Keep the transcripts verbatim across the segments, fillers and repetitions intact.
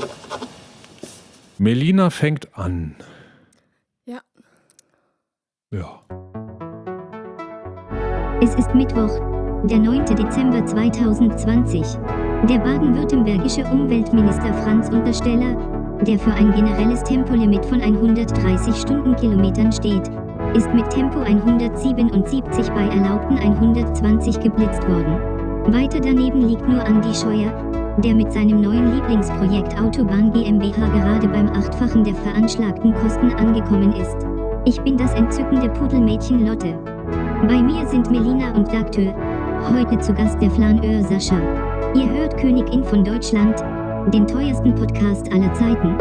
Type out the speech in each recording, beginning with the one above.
Melina fängt an. Ja. Ja. Es ist Mittwoch, der neunte Dezember zweitausendzwanzig. Der baden-württembergische Umweltminister Franz Untersteller, der für ein generelles Tempolimit von hundertdreißig Stundenkilometern steht, ist mit Tempo hundertsiebenundsiebzig bei erlaubten hundertzwanzig geblitzt worden. Weiter daneben liegt nur Andi Scheuer, der mit seinem neuen Lieblingsprojekt Autobahn GmbH gerade beim Achtfachen der veranschlagten Kosten angekommen ist. Ich bin das entzückende Pudelmädchen Lotte. Bei mir sind Melina und Dagtür. Heute zu Gast der Flaneur Sascha. Ihr hört Königin von Deutschland, den teuersten Podcast aller Zeiten.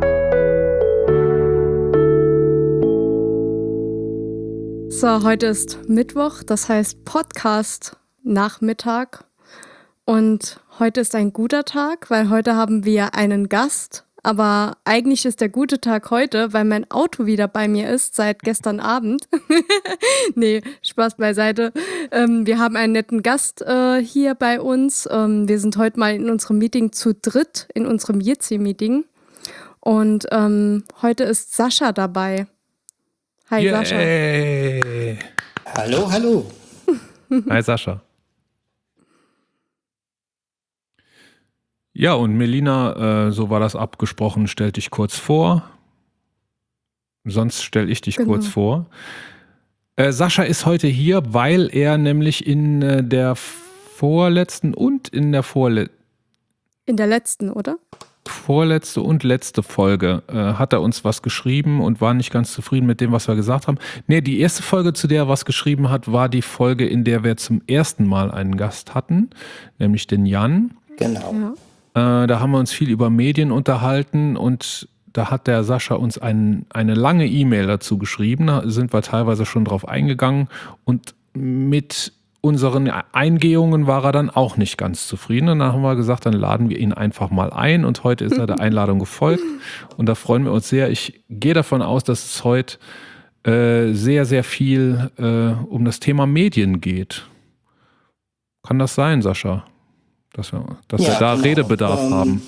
So, heute ist Mittwoch, das heißt Podcast Nachmittag. Und heute ist ein guter Tag, weil heute haben wir einen Gast. Aber eigentlich ist der gute Tag heute, weil mein Auto wieder bei mir ist seit gestern Abend. Nee, Spaß beiseite. Ähm, wir haben einen netten Gast äh, hier bei uns. Ähm, wir sind heute mal in unserem Meeting zu dritt, in unserem Jitsi-Meeting. Und ähm, heute ist Sascha dabei. Hi, Yay. Sascha. Hallo, hallo. Hi Sascha. Ja, und Melina, äh, so war das abgesprochen, stell dich kurz vor. Sonst stelle ich dich Genau. kurz vor. Äh, Sascha ist heute hier, weil er nämlich in äh, der vorletzten und in der vorle- In der letzten, oder? vorletzte und letzte Folge äh, hat er uns was geschrieben und war nicht ganz zufrieden mit dem, was wir gesagt haben. Nee, die erste Folge, zu der er was geschrieben hat, war die Folge, in der wir zum ersten Mal einen Gast hatten, nämlich den Jan. Genau. Ja. Äh, da haben wir uns viel über Medien unterhalten und da hat der Sascha uns ein, eine lange E-Mail dazu geschrieben. Da sind wir teilweise schon drauf eingegangen und mit unseren Eingehungen war er dann auch nicht ganz zufrieden. Und dann haben wir gesagt, dann laden wir ihn einfach mal ein und heute ist er der Einladung gefolgt und da freuen wir uns sehr. Ich gehe davon aus, dass es heute äh, sehr, sehr viel äh, um das Thema Medien geht. Kann das sein, Sascha? Dass wir, dass Ja, wir da genau. Redebedarf Ähm, haben.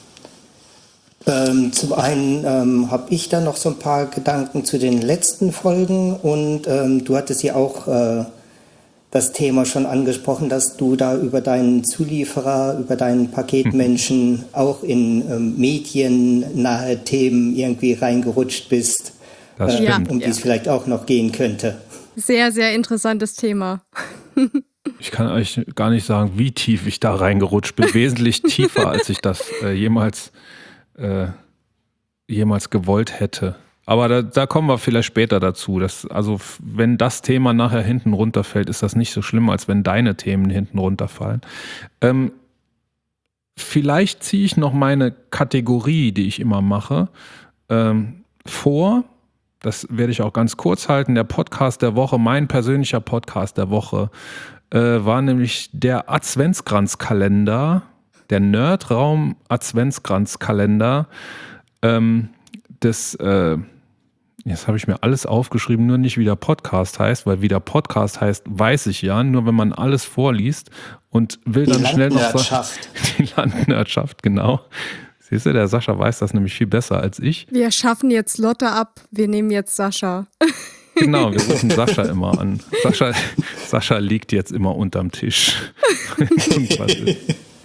Ähm, zum einen ähm, habe ich da noch so ein paar Gedanken zu den letzten Folgen und ähm, du hattest ja auch äh, das Thema schon angesprochen, dass du da über deinen Zulieferer, über deinen Paketmenschen auch in ähm, mediennahe Themen irgendwie reingerutscht bist, Das äh, stimmt. um die es vielleicht auch noch gehen könnte. Sehr, sehr interessantes Thema. Ich kann euch gar nicht sagen, wie tief ich da reingerutscht bin. Wesentlich tiefer, als ich das äh, jemals, äh, jemals gewollt hätte. Aber da, da kommen wir vielleicht später dazu. Das, also wenn das Thema nachher hinten runterfällt, ist das nicht so schlimm, als wenn deine Themen hinten runterfallen. Ähm, vielleicht ziehe ich noch meine Kategorie, die ich immer mache, ähm, vor. Das werde ich auch ganz kurz halten. Der Podcast der Woche, mein persönlicher Podcast der Woche, äh, war nämlich der Adventskranzkalender, der Nerdraum Adventskranzkalender ähm, des, äh, jetzt habe ich mir alles aufgeschrieben, nur nicht wie der Podcast heißt, weil wie der Podcast heißt, weiß ich ja, nur wenn man alles vorliest und will Die dann schnell noch sagen, Landwirtschaft. die Landwirtschaft, genau. Siehst du, der Sascha weiß das nämlich viel besser als ich. Wir schaffen jetzt Lotte ab, wir nehmen jetzt Sascha. Genau, wir rufen Sascha immer an. Sascha, Sascha liegt jetzt immer unterm Tisch. Irgendwas ist.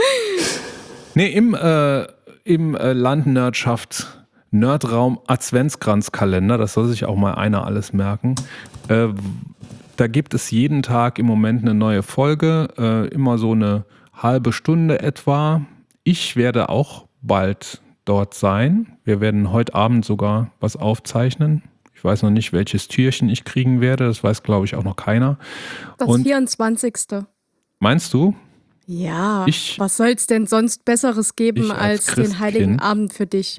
Nee, im, äh, im äh, Landwirtschaft Nerdraum Adventskranzkalender, das soll sich auch mal einer alles merken. Äh, da gibt es jeden Tag im Moment eine neue Folge, äh, immer so eine halbe Stunde etwa. Ich werde auch bald dort sein. Wir werden heute Abend sogar was aufzeichnen. Ich weiß noch nicht, welches Türchen ich kriegen werde. Das weiß, glaube ich, auch noch keiner. Das Und vierundzwanzigste meinst du? Ja, Ich- was soll es denn sonst Besseres geben Ich als als den Heiligen Christkind. Abend für dich?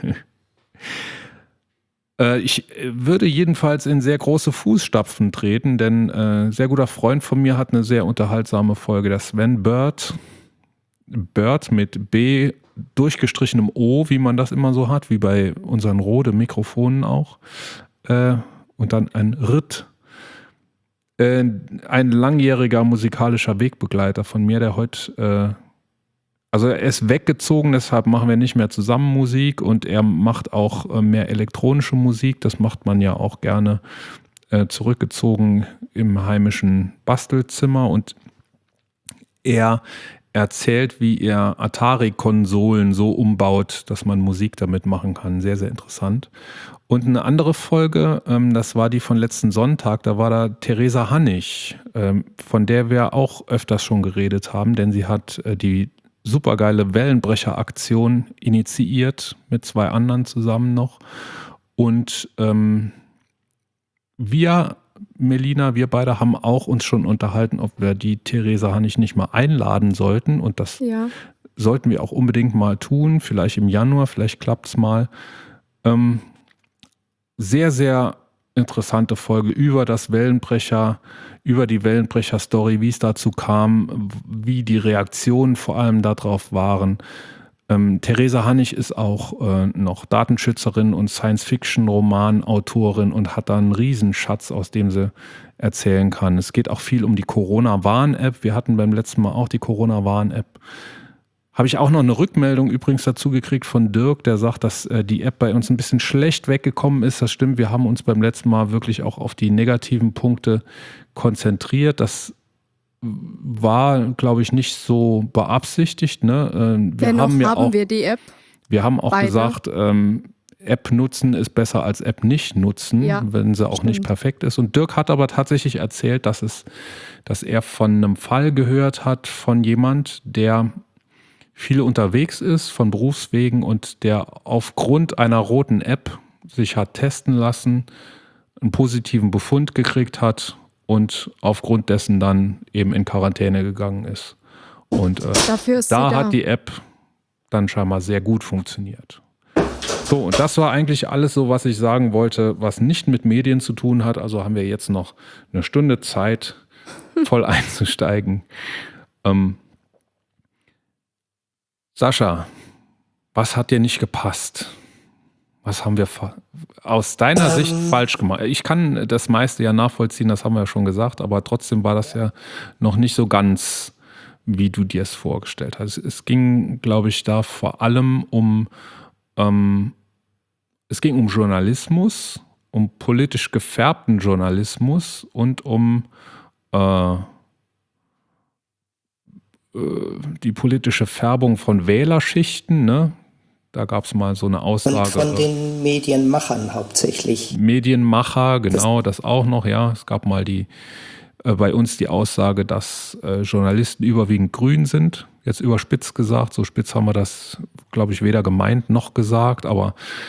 Äh, ich äh, würde jedenfalls in sehr große Fußstapfen treten, denn ein äh, sehr guter Freund von mir hat eine sehr unterhaltsame Folge. Der Sven Bird, Bird mit B durchgestrichenem O, wie man das immer so hat, wie bei unseren Rode-Mikrofonen auch. Äh, und dann ein Ritt. Äh, ein langjähriger musikalischer Wegbegleiter von mir, der heute, äh, Also er ist weggezogen, deshalb machen wir nicht mehr zusammen Musik und er macht auch äh, mehr elektronische Musik. Das macht man ja auch gerne äh, zurückgezogen im heimischen Bastelzimmer und er erzählt, wie er Atari-Konsolen so umbaut, dass man Musik damit machen kann. Sehr, sehr interessant. Und eine andere Folge, ähm, das war die von letzten Sonntag, da war da Theresa Hannig, ähm, von der wir auch öfters schon geredet haben, denn sie hat äh, die supergeile Wellenbrecher-Aktion initiiert, mit zwei anderen zusammen noch. Und ähm, wir Melina, wir beide haben auch uns schon unterhalten, ob wir die Theresa Hannig nicht mal einladen sollten. Und das ja. sollten wir auch unbedingt mal tun. Vielleicht im Januar, vielleicht klappt es mal. Ähm, sehr, sehr interessante Folge über das Wellenbrecher, über die Wellenbrecher-Story, wie es dazu kam, wie die Reaktionen vor allem darauf waren. Ähm, Theresa Hannig ist auch äh, noch Datenschützerin und Science-Fiction-Roman-Autorin und hat da einen Riesenschatz, aus dem sie erzählen kann. Es geht auch viel um die Corona-Warn-App. Wir hatten beim letzten Mal auch die Corona-Warn-App. Habe ich auch noch eine Rückmeldung übrigens dazu gekriegt von Dirk, der sagt, dass äh, die App bei uns ein bisschen schlecht weggekommen ist. Das stimmt, wir haben uns beim letzten Mal wirklich auch auf die negativen Punkte konzentriert. Das war, glaube ich, nicht so beabsichtigt. Ne? Wir Dennoch haben, ja haben auch, wir die App. Wir haben auch Beide. gesagt, ähm, App nutzen ist besser als App nicht nutzen, ja, wenn sie auch stimmt. nicht perfekt ist. Und Dirk hat aber tatsächlich erzählt, dass, es, dass er von einem Fall gehört hat von jemand, der viel unterwegs ist, von Berufswegen und der aufgrund einer roten App sich hat testen lassen, einen positiven Befund gekriegt hat und aufgrund dessen dann eben in Quarantäne gegangen ist. Und äh, Dafür ist da sie hat da. die App dann scheinbar sehr gut funktioniert. So, und das war eigentlich alles so, was ich sagen wollte, was nicht mit Medien zu tun hat. Also haben wir jetzt noch eine Stunde Zeit, voll einzusteigen. Ähm, Sascha, was hat dir nicht gepasst? Was haben wir fa- aus deiner ähm, Sicht falsch gemacht? Ich kann das meiste ja nachvollziehen, das haben wir ja schon gesagt, aber trotzdem war das ja noch nicht so ganz, wie du dir es vorgestellt hast. Es ging, glaube ich, da vor allem um, ähm, es ging um Journalismus, um politisch gefärbten Journalismus und um äh, die politische Färbung von Wählerschichten, ne? Da gab es mal so eine Aussage. Und von den Medienmachern hauptsächlich. Medienmacher, genau, das, das auch noch, ja. Es gab mal die äh, bei uns die Aussage, dass äh, Journalisten überwiegend grün sind. Jetzt überspitzt gesagt, so spitz haben wir das, glaube ich, weder gemeint noch gesagt. Aber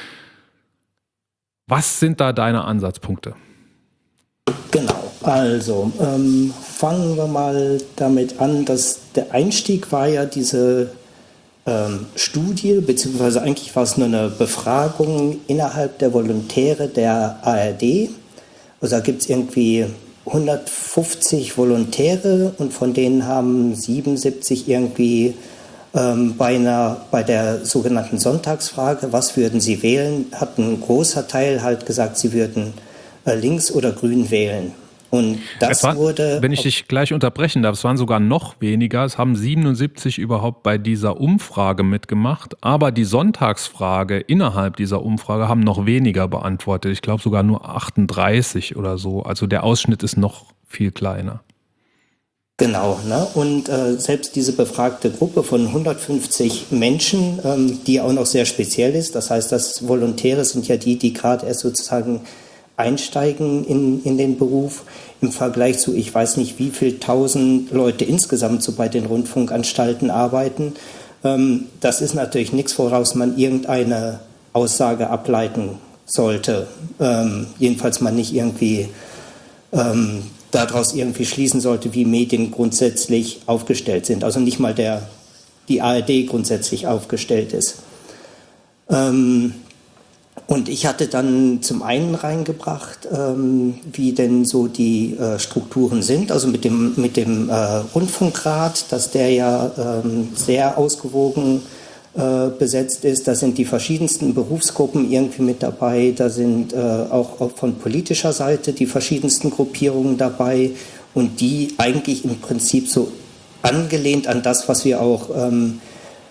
was sind da deine Ansatzpunkte? Genau, also ähm, fangen wir mal damit an, dass der Einstieg war ja diese ähm, Studie, beziehungsweise eigentlich war es nur eine Befragung innerhalb der Volontäre der A R D. Also da gibt es irgendwie hundertfünfzig Volontäre und von denen haben siebenundsiebzig irgendwie ähm, bei, einer, bei der sogenannten Sonntagsfrage, was würden sie wählen, hat ein großer Teil halt gesagt, sie würden links oder grün wählen. Und das war, wurde... Wenn ich dich gleich unterbrechen darf, es waren sogar noch weniger. Es haben siebenundsiebzig überhaupt bei dieser Umfrage mitgemacht. Aber die Sonntagsfrage innerhalb dieser Umfrage haben noch weniger beantwortet. Ich glaube sogar nur achtunddreißig oder so. Also der Ausschnitt ist noch viel kleiner. Genau, ne? Und äh, selbst diese befragte Gruppe von hundertfünfzig Menschen, ähm, die auch noch sehr speziell ist, das heißt, das Volontäre sind ja die, die gerade erst sozusagen einsteigen in, in den Beruf, im Vergleich zu, ich weiß nicht, wie viel tausend Leute insgesamt so bei den Rundfunkanstalten arbeiten. Ähm, das ist natürlich nichts, woraus man irgendeine Aussage ableiten sollte. Ähm, jedenfalls man nicht irgendwie ähm, daraus irgendwie schließen sollte, wie Medien grundsätzlich aufgestellt sind. Also nicht mal der, die A R D grundsätzlich aufgestellt ist. Ähm, Und ich hatte dann zum einen reingebracht, ähm, wie denn so die äh, Strukturen sind, also mit dem, mit dem äh, Rundfunkrat, dass der ja ähm, sehr ausgewogen äh, besetzt ist. Da sind die verschiedensten Berufsgruppen irgendwie mit dabei, da sind äh, auch, auch von politischer Seite die verschiedensten Gruppierungen dabei und die eigentlich im Prinzip so angelehnt an das, was wir auch ähm,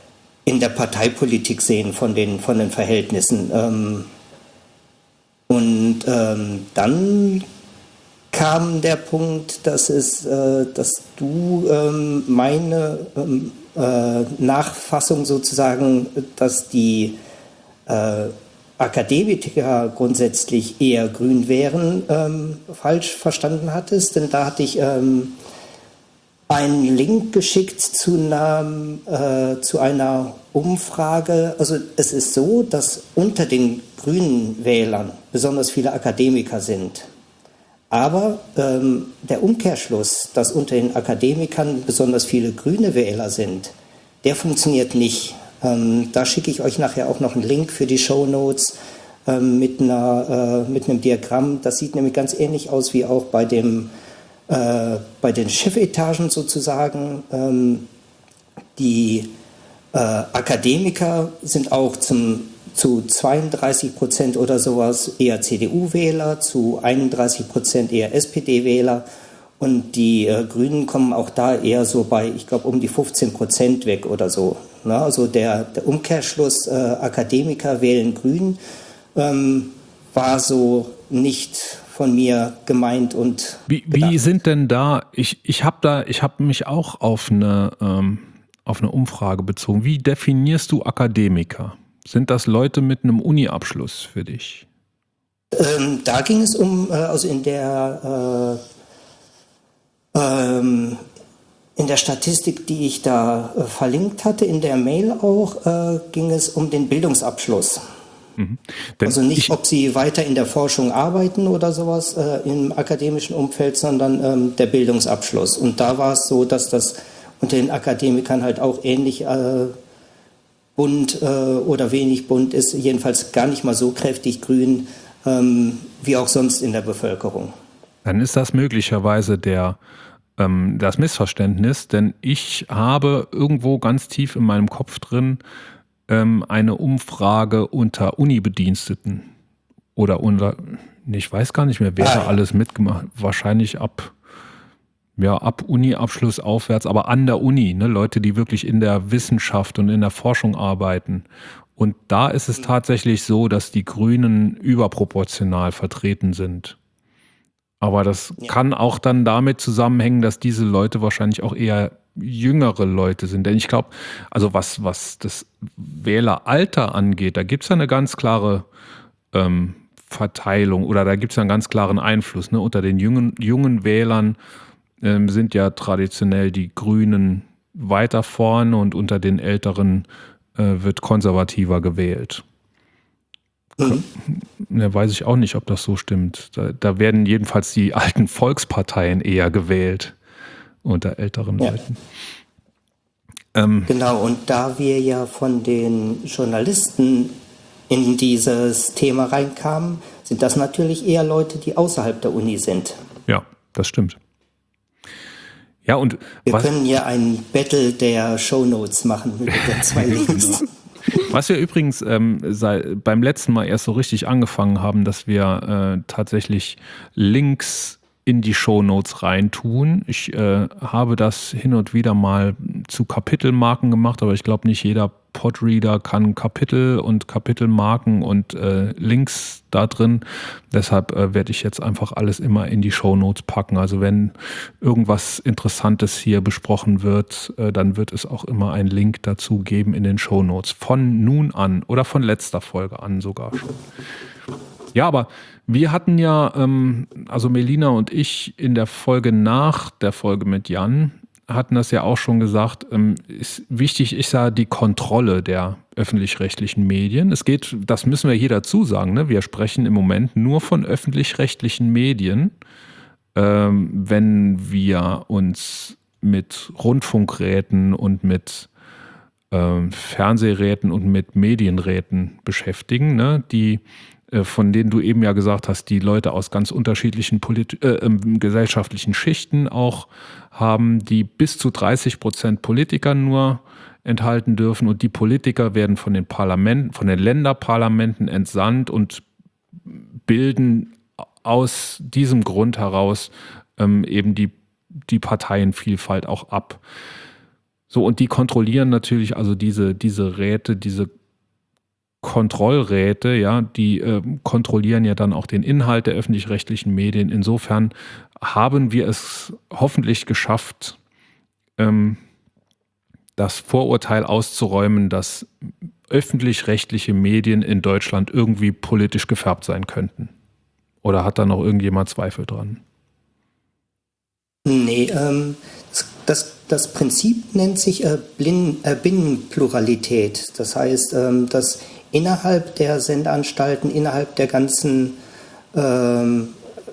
in der Parteipolitik sehen von den, von den Verhältnissen. Ähm, und ähm, dann kam der Punkt, dass, es, äh, dass du ähm, meine ähm, äh, Nachfassung sozusagen, dass die äh, Akademiker grundsätzlich eher grün wären, ähm, falsch verstanden hattest. Denn da hatte ich ähm, einen Link geschickt zu einer, äh, zu einer Umfrage. Also es ist so, dass unter den grünen Wählern besonders viele Akademiker sind. Aber ähm, der Umkehrschluss, dass unter den Akademikern besonders viele grüne Wähler sind, der funktioniert nicht. Ähm, da schicke ich euch nachher auch noch einen Link für die Shownotes ähm, mit, einer, äh, mit einem Diagramm. Das sieht nämlich ganz ähnlich aus wie auch bei, dem, äh, bei den Chefetagen sozusagen. Ähm, die äh, Akademiker sind auch zum zu zweiunddreißig Prozent oder sowas eher C D U-Wähler, zu einunddreißig Prozent eher S P D-Wähler und die äh, Grünen kommen auch da eher so bei, ich glaube, um die fünfzehn Prozent weg oder so. Na, also der, der Umkehrschluss, äh, Akademiker wählen Grün, ähm, war so nicht von mir gemeint und Wie, wie sind denn da, ich, ich habe da, ich habe mich auch auf eine, ähm, auf eine Umfrage bezogen. Wie definierst du Akademiker? Sind das Leute mit einem Uni-Abschluss für dich? Ähm, da ging es um, äh, also in der, äh, ähm, in der Statistik, die ich da äh, verlinkt hatte, in der Mail auch, äh, ging es um den Bildungsabschluss. Mhm. Also nicht, ich, ob sie weiter in der Forschung arbeiten oder sowas äh, im akademischen Umfeld, sondern ähm, der Bildungsabschluss. Und da war es so, dass das unter den Akademikern halt auch ähnlich äh, bunt äh, oder wenig bunt ist, jedenfalls gar nicht mal so kräftig grün, ähm, wie auch sonst in der Bevölkerung. Dann ist das möglicherweise der, ähm, das Missverständnis, denn ich habe irgendwo ganz tief in meinem Kopf drin ähm, eine Umfrage unter Uni-Bediensteten oder unter, ich weiß gar nicht mehr, wer ah, da ja. alles mitgemacht, wahrscheinlich ab Ja, ab Uni-Abschluss aufwärts, aber an der Uni, ne, Leute, die wirklich in der Wissenschaft und in der Forschung arbeiten. Und da ist es tatsächlich so, dass die Grünen überproportional vertreten sind. Aber das ja. kann auch dann damit zusammenhängen, dass diese Leute wahrscheinlich auch eher jüngere Leute sind. Denn ich glaube, also was, was das Wähleralter angeht, da gibt es ja eine ganz klare ähm, Verteilung oder da gibt es ja einen ganz klaren Einfluss. Ne? Unter den jungen, jungen Wählern sind ja traditionell die Grünen weiter vorne und unter den Älteren äh, wird konservativer gewählt. Mhm. Ja, weiß ich auch nicht, ob das so stimmt. Da, da werden jedenfalls die alten Volksparteien eher gewählt unter älteren ja. Leuten. Ähm, genau, und da wir ja von den Journalisten in dieses Thema reinkamen, sind das natürlich eher Leute, die außerhalb der Uni sind. Ja, das stimmt. Ja, und wir was, können ja ein Battle der Shownotes machen mit den zwei Links. Was wir übrigens ähm, sei, beim letzten Mal erst so richtig angefangen haben, dass wir äh, tatsächlich Links in die Shownotes reintun. Ich äh, habe das hin und wieder mal zu Kapitelmarken gemacht, aber ich glaube nicht jeder Podreader kann Kapitel und Kapitelmarken und äh, Links da drin. Deshalb äh, werde ich jetzt einfach alles immer in die Shownotes packen. Also wenn irgendwas Interessantes hier besprochen wird, äh, dann wird es auch immer einen Link dazu geben in den Shownotes. Von nun an oder von letzter Folge an sogar schon. Ja, aber wir hatten ja, ähm, also Melina und ich in der Folge nach der Folge mit Jan, hatten das ja auch schon gesagt, ähm, ist, wichtig ist ja die Kontrolle der öffentlich-rechtlichen Medien. Es geht, das müssen wir hier dazu sagen, ne? Wir sprechen im Moment nur von öffentlich-rechtlichen Medien, ähm, wenn wir uns mit Rundfunkräten und mit ähm, Fernsehräten und mit Medienräten beschäftigen, ne? Die von denen du eben ja gesagt hast, die Leute aus ganz unterschiedlichen Polit- äh, gesellschaftlichen Schichten auch haben, die bis zu dreißig Prozent Politiker nur enthalten dürfen und die Politiker werden von den Parlamenten, von den Länderparlamenten entsandt und bilden aus diesem Grund heraus ähm, eben die, die Parteienvielfalt auch ab. So, und die kontrollieren natürlich, also diese, diese Räte, diese Kontrollräte, ja, die äh, kontrollieren ja dann auch den Inhalt der öffentlich-rechtlichen Medien. Insofern haben wir es hoffentlich geschafft, ähm, das Vorurteil auszuräumen, dass öffentlich-rechtliche Medien in Deutschland irgendwie politisch gefärbt sein könnten. Oder hat da noch irgendjemand Zweifel dran? Nee, ähm, das, das, das Prinzip nennt sich äh, Blind, äh, Binnenpluralität. Das heißt, ähm, dass innerhalb der Sendeanstalten, innerhalb der ganzen ähm,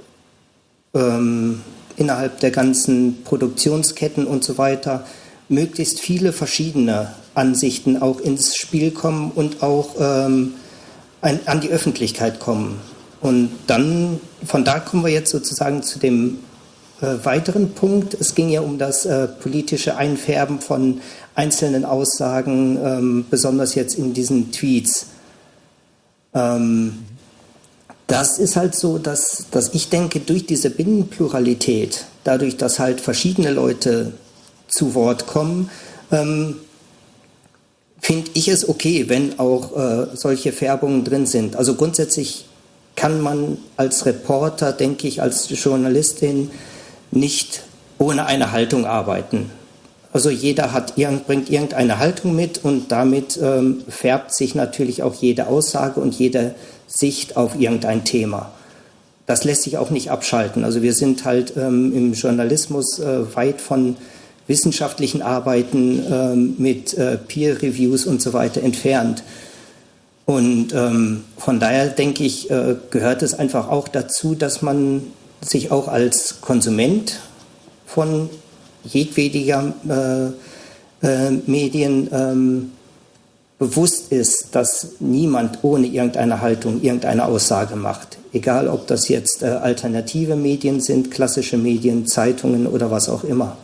ähm, innerhalb der ganzen Produktionsketten und so weiter möglichst viele verschiedene Ansichten auch ins Spiel kommen und auch ähm, ein, an die Öffentlichkeit kommen. Und dann, von da kommen wir jetzt sozusagen zu dem äh, weiteren Punkt. Es ging ja um das äh, politische Einfärben von einzelnen Aussagen, ähm, besonders jetzt in diesen Tweets. Ähm, das ist halt so, dass, dass ich denke, durch diese Binnenpluralität, dadurch, dass halt verschiedene Leute zu Wort kommen, ähm, finde ich es okay, wenn auch äh, solche Färbungen drin sind. Also grundsätzlich kann man als Reporter, denke ich, als Journalistin nicht ohne eine Haltung arbeiten. Also jeder hat, bringt irgendeine Haltung mit und damit ähm, färbt sich natürlich auch jede Aussage und jede Sicht auf irgendein Thema. Das lässt sich auch nicht abschalten. Also wir sind halt ähm, im Journalismus äh, weit von wissenschaftlichen Arbeiten ähm, mit äh, Peer-Reviews und so weiter entfernt. Und ähm, von daher denke ich, äh, gehört es einfach auch dazu, dass man sich auch als Konsument von jedwediger äh, äh, Medien ähm, bewusst ist, dass niemand ohne irgendeine Haltung irgendeine Aussage macht. Egal, ob das jetzt äh, alternative Medien sind, klassische Medien, Zeitungen oder was auch immer.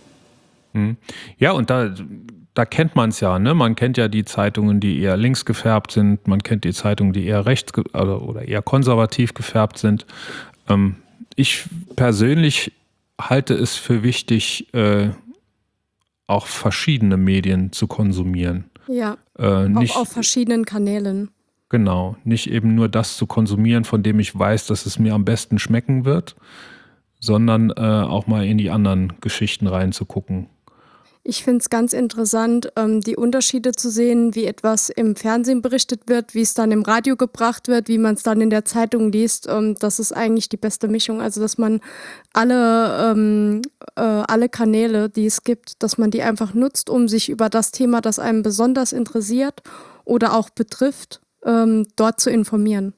Ja, und da, da kennt man es ja, ne? Man kennt ja die Zeitungen, die eher links gefärbt sind, man kennt die Zeitungen, die eher rechts ge- oder, oder eher konservativ gefärbt sind. Ähm, ich persönlich halte es für wichtig, äh, auch verschiedene Medien zu konsumieren. Ja, Äh, nicht, auch auf verschiedenen Kanälen. Genau, nicht eben nur das zu konsumieren, von dem ich weiß, dass es mir am besten schmecken wird, sondern äh, auch mal in die anderen Geschichten reinzugucken. Ich finde es ganz interessant, ähm, die Unterschiede zu sehen, wie etwas im Fernsehen berichtet wird, wie es dann im Radio gebracht wird, wie man es dann in der Zeitung liest. Ähm, das ist eigentlich die beste Mischung. Also, dass man alle, ähm, äh, alle Kanäle, die es gibt, dass man die einfach nutzt, um sich über das Thema, das einem besonders interessiert oder auch betrifft, ähm, dort zu informieren.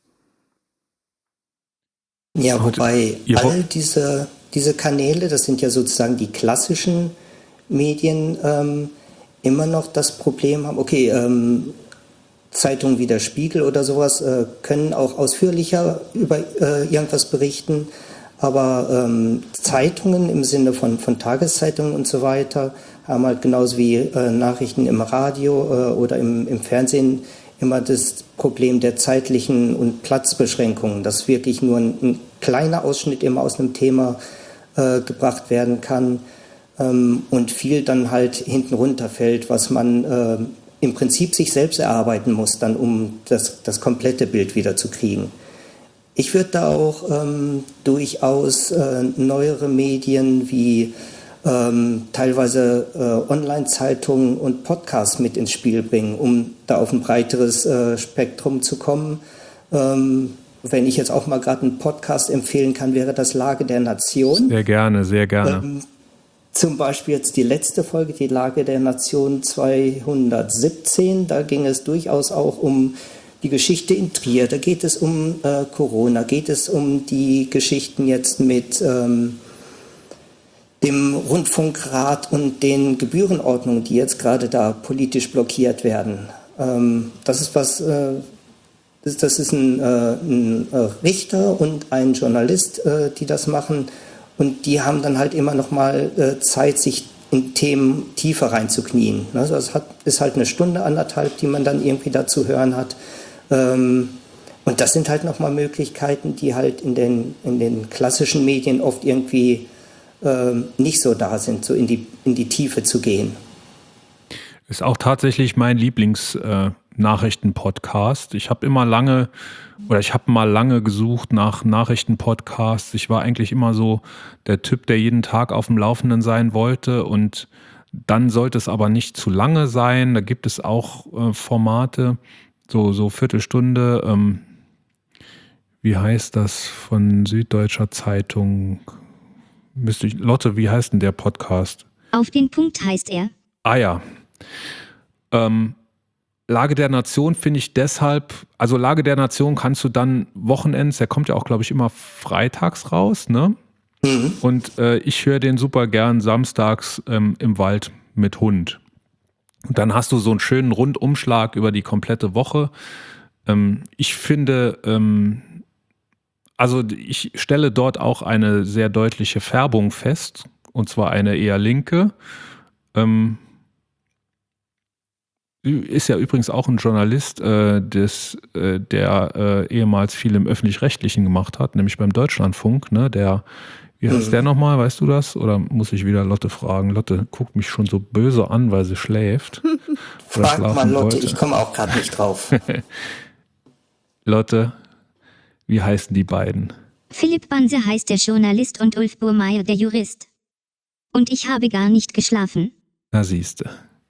Ja, wobei Ihr- all diese, diese Kanäle, das sind ja sozusagen die klassischen Medien, ähm, immer noch das Problem haben, okay, ähm, Zeitungen wie der Spiegel oder sowas äh, können auch ausführlicher über äh, irgendwas berichten, aber ähm, Zeitungen im Sinne von, von Tageszeitungen und so weiter haben halt genauso wie äh, Nachrichten im Radio äh, oder im, im Fernsehen immer das Problem der zeitlichen und Platzbeschränkungen, dass wirklich nur ein, ein kleiner Ausschnitt immer aus einem Thema äh, gebracht werden kann. Und viel dann halt hinten runterfällt, was man äh, im Prinzip sich selbst erarbeiten muss, dann um das, das komplette Bild wieder zu kriegen. Ich würde da auch ähm, durchaus äh, neuere Medien wie ähm, teilweise äh, Online-Zeitungen und Podcasts mit ins Spiel bringen, um da auf ein breiteres äh, Spektrum zu kommen. Ähm, wenn ich jetzt auch mal gerade einen Podcast empfehlen kann, wäre das Lage der Nation. Sehr gerne, sehr gerne. Ähm, Zum Beispiel jetzt die letzte Folge, die Lage der Nation zweihundertsiebzehn, da ging es durchaus auch um die Geschichte in Trier, da geht es um äh, Corona, geht es um die Geschichten jetzt mit ähm, dem Rundfunkrat und den Gebührenordnungen, die jetzt gerade da politisch blockiert werden. Ähm, das ist was, äh, das, das ist ein, äh, ein Richter und ein Journalist, äh, die das machen. Und die haben dann halt immer noch mal äh, Zeit, sich in Themen tiefer reinzuknien. Also es hat, ist halt eine Stunde, anderthalb, die man dann irgendwie da zu hören hat. Ähm, und das sind halt noch mal Möglichkeiten, die halt in den, in den klassischen Medien oft irgendwie ähm, nicht so da sind, so in die, in die Tiefe zu gehen. Ist auch tatsächlich mein Lieblings-Nachrichten-Podcast. Äh, ich habe immer lange, oder ich habe mal lange gesucht nach Nachrichten-Podcasts. Ich war eigentlich immer so der Typ, der jeden Tag auf dem Laufenden sein wollte. Und dann sollte es aber nicht zu lange sein. Da gibt es auch äh, Formate, so, so Viertelstunde. Ähm, wie heißt das von Süddeutscher Zeitung? Müsste ich, Lotte, wie heißt denn der Podcast? Auf den Punkt heißt er. Ah ja. Ähm, Lage der Nation finde ich deshalb, also Lage der Nation kannst du dann Wochenends, der kommt ja auch, glaube ich, immer freitags raus, ne? Mhm. Und äh, ich höre den super gern samstags ähm, im Wald mit Hund. Und dann hast du so einen schönen Rundumschlag über die komplette Woche. Ähm, ich finde, ähm, also ich stelle dort auch eine sehr deutliche Färbung fest, und zwar eine eher linke. Ähm, Ist ja übrigens auch ein Journalist, äh, des, äh, der äh, ehemals viel im Öffentlich-Rechtlichen gemacht hat, nämlich beim Deutschlandfunk. Ne? Der, wie heißt mhm. der nochmal, weißt du das? Oder muss ich wieder Lotte fragen? Lotte guckt mich schon so böse an, weil sie schläft. Frag mal Lotte, wollte. Ich komme auch gerade nicht drauf. Lotte, wie heißen die beiden? Philipp Banse heißt der Journalist und Ulf Burmeier der Jurist. Und ich habe gar nicht geschlafen. Na siehste.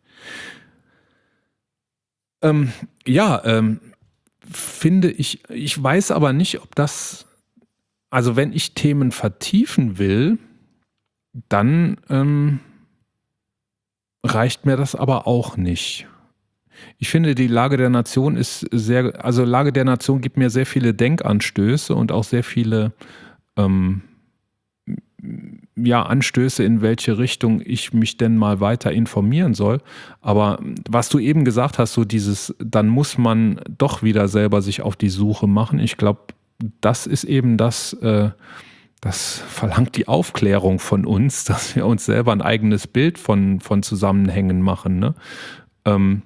Ähm, ja, ähm, finde ich, ich weiß aber nicht, ob das, also wenn ich Themen vertiefen will, dann ähm, reicht mir das aber auch nicht. Ich finde, die Lage der Nation ist sehr, also Lage der Nation gibt mir sehr viele Denkanstöße und auch sehr viele ähm, ja, Anstöße, in welche Richtung ich mich denn mal weiter informieren soll. Aber was du eben gesagt hast, so dieses, dann muss man doch wieder selber sich auf die Suche machen. Ich glaube, das ist eben das, äh, das verlangt die Aufklärung von uns, dass wir uns selber ein eigenes Bild von, von Zusammenhängen machen. Ne? Ähm,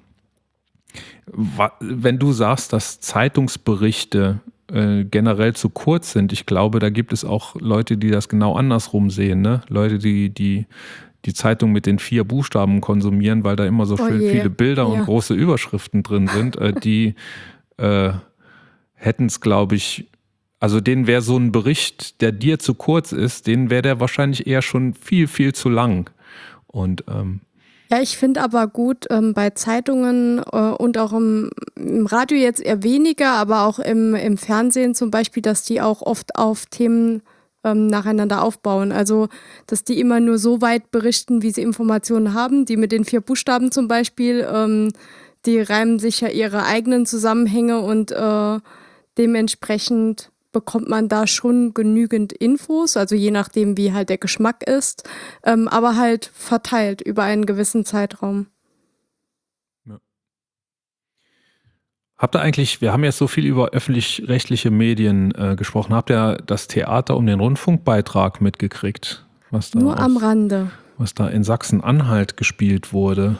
wenn du sagst, dass Zeitungsberichte generell zu kurz sind. Ich glaube, da gibt es auch Leute, die das genau andersrum sehen. Ne? Leute, die, die die Zeitung mit den vier Buchstaben konsumieren, weil da immer so oh schön viele Bilder ja. und große Überschriften drin sind. äh, die äh, hätten es, glaube ich, also denen wäre so ein Bericht, der dir zu kurz ist, denen wäre der wahrscheinlich eher schon viel, viel zu lang. Und ähm, ja, ich finde aber gut, ähm, bei Zeitungen äh, und auch im, im Radio jetzt eher weniger, aber auch im, im Fernsehen zum Beispiel, dass die auch oft auf Themen ähm, nacheinander aufbauen. Also, dass die immer nur so weit berichten, wie sie Informationen haben. Die mit den vier Buchstaben zum Beispiel, ähm, die reimen sich ja ihre eigenen Zusammenhänge und äh, dementsprechend bekommt man da schon genügend Infos, also je nachdem, wie halt der Geschmack ist, ähm, aber halt verteilt über einen gewissen Zeitraum. Ja. Habt ihr eigentlich, wir haben jetzt so viel über öffentlich-rechtliche Medien äh, gesprochen, habt ihr das Theater um den Rundfunkbeitrag mitgekriegt? Was da Nur aus, am Rande. Was da in Sachsen-Anhalt gespielt wurde?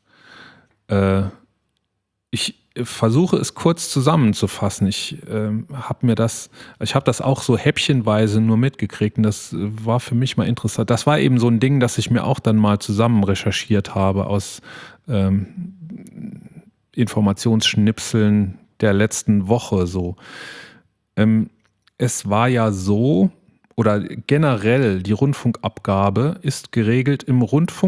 Äh, ich versuche es kurz zusammenzufassen. Ich äh, habe mir das, ich habe das auch so häppchenweise nur mitgekriegt und das war für mich mal interessant. Das war eben so ein Ding, das ich mir auch dann mal zusammen recherchiert habe aus ähm, Informationsschnipseln der letzten Woche so. Ähm, es war ja so, oder generell die Rundfunkabgabe ist geregelt im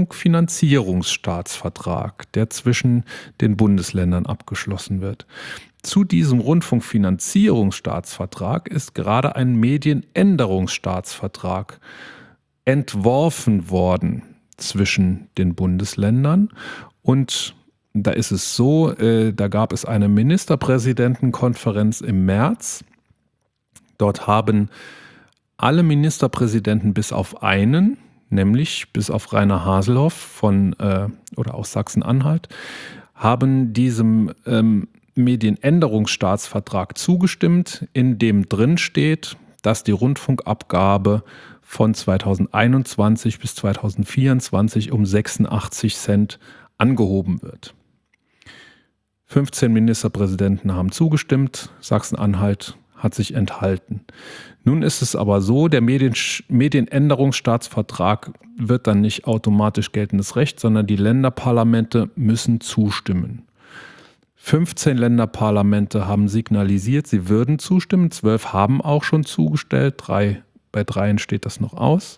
Rundfunkfinanzierungsstaatsvertrag, der zwischen den Bundesländern abgeschlossen wird. Zu diesem Rundfunkfinanzierungsstaatsvertrag ist gerade ein Medienänderungsstaatsvertrag entworfen worden zwischen den Bundesländern. Und da ist es so, äh, da gab es eine Ministerpräsidentenkonferenz im März. Dort haben alle Ministerpräsidenten bis auf einen, nämlich bis auf Rainer Haselhoff von äh, oder aus Sachsen-Anhalt, haben diesem ähm, Medienänderungsstaatsvertrag zugestimmt, in dem drin steht, dass die Rundfunkabgabe von zweitausendeinundzwanzig bis zweitausendvierundzwanzig um sechsundachtzig Cent angehoben wird. fünfzehn Ministerpräsidenten haben zugestimmt, Sachsen-Anhalt hat sich enthalten. Nun ist es aber so, der Medien, Medienänderungsstaatsvertrag wird dann nicht automatisch geltendes Recht, sondern die Länderparlamente müssen zustimmen. fünfzehn Länderparlamente haben signalisiert, sie würden zustimmen, zwölf haben auch schon zugestellt, drei, bei dreien steht das noch aus.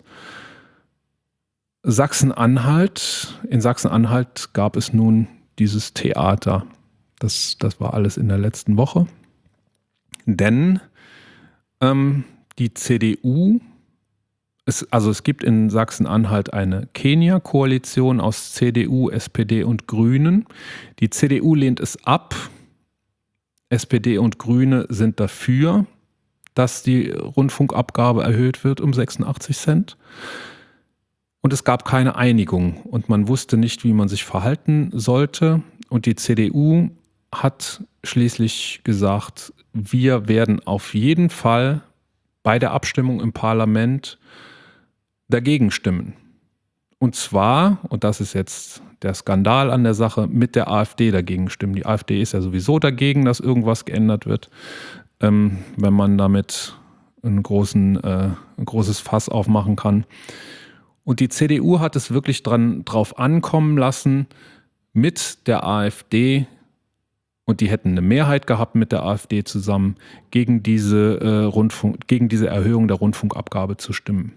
Sachsen-Anhalt, in Sachsen-Anhalt gab es nun dieses Theater. Das, das war alles in der letzten Woche. Denn ähm, die C D U, es, also es gibt in Sachsen-Anhalt eine Kenia-Koalition aus C D U, S P D und Grünen. Die C D U lehnt es ab. S P D und Grüne sind dafür, dass die Rundfunkabgabe erhöht wird um sechsundachtzig Cent. Und es gab keine Einigung und man wusste nicht, wie man sich verhalten sollte. Und die C D U hat schließlich gesagt, wir werden auf jeden Fall bei der Abstimmung im Parlament dagegen stimmen. Und zwar, und das ist jetzt der Skandal an der Sache, mit der AfD dagegen stimmen. Die AfD ist ja sowieso dagegen, dass irgendwas geändert wird, ähm, wenn man damit einen großen, äh, ein großes Fass aufmachen kann. Und die C D U hat es wirklich dran, drauf ankommen lassen, mit der AfD, und die hätten eine Mehrheit gehabt mit der AfD zusammen, gegen diese, äh, Rundfunk, gegen diese Erhöhung der Rundfunkabgabe zu stimmen.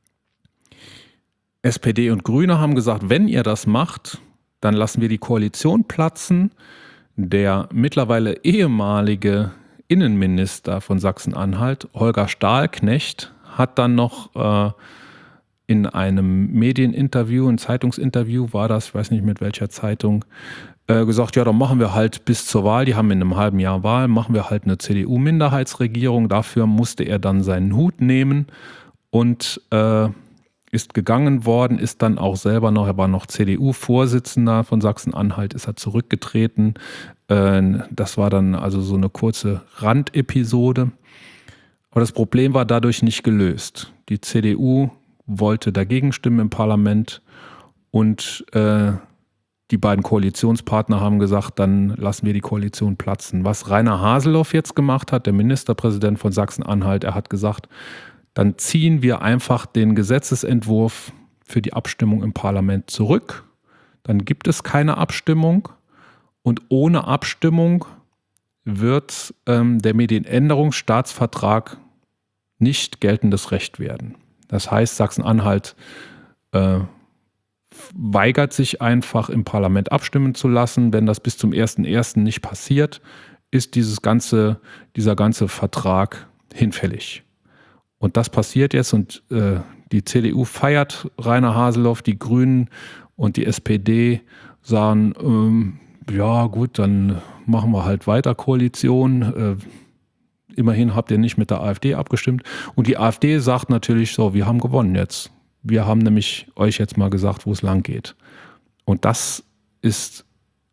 S P D und Grüne haben gesagt, wenn ihr das macht, dann lassen wir die Koalition platzen. Der mittlerweile ehemalige Innenminister von Sachsen-Anhalt, Holger Stahlknecht, hat dann noch äh, in einem Medieninterview, ein Zeitungsinterview war das, ich weiß nicht mit welcher Zeitung, äh, gesagt, ja, dann machen wir halt bis zur Wahl, die haben in einem halben Jahr Wahl, machen wir halt eine C D U-Minderheitsregierung. Dafür musste er dann seinen Hut nehmen und äh, ist gegangen worden, ist dann auch selber noch, er war noch C D U-Vorsitzender von Sachsen-Anhalt, ist er zurückgetreten. Äh, das war dann also so eine kurze Randepisode. Aber das Problem war dadurch nicht gelöst. Die C D U wollte dagegen stimmen im Parlament und äh, die beiden Koalitionspartner haben gesagt, dann lassen wir die Koalition platzen. Was Rainer Haseloff jetzt gemacht hat, der Ministerpräsident von Sachsen-Anhalt, er hat gesagt, dann ziehen wir einfach den Gesetzesentwurf für die Abstimmung im Parlament zurück. Dann gibt es keine Abstimmung und ohne Abstimmung wird ähm, der Medienänderungsstaatsvertrag nicht geltendes Recht werden. Das heißt, Sachsen-Anhalt äh, weigert sich einfach, im Parlament abstimmen zu lassen. Wenn das bis zum ersten ersten nicht passiert, ist dieses ganze, dieser ganze Vertrag hinfällig. Und das passiert jetzt und äh, die C D U feiert Rainer Haseloff, die Grünen und die S P D sagen, ähm, ja gut, dann machen wir halt weiter Koalition. Äh, immerhin habt ihr nicht mit der AfD abgestimmt. Und die AfD sagt natürlich so, wir haben gewonnen jetzt. Wir haben nämlich euch jetzt mal gesagt, wo es lang geht. Und das ist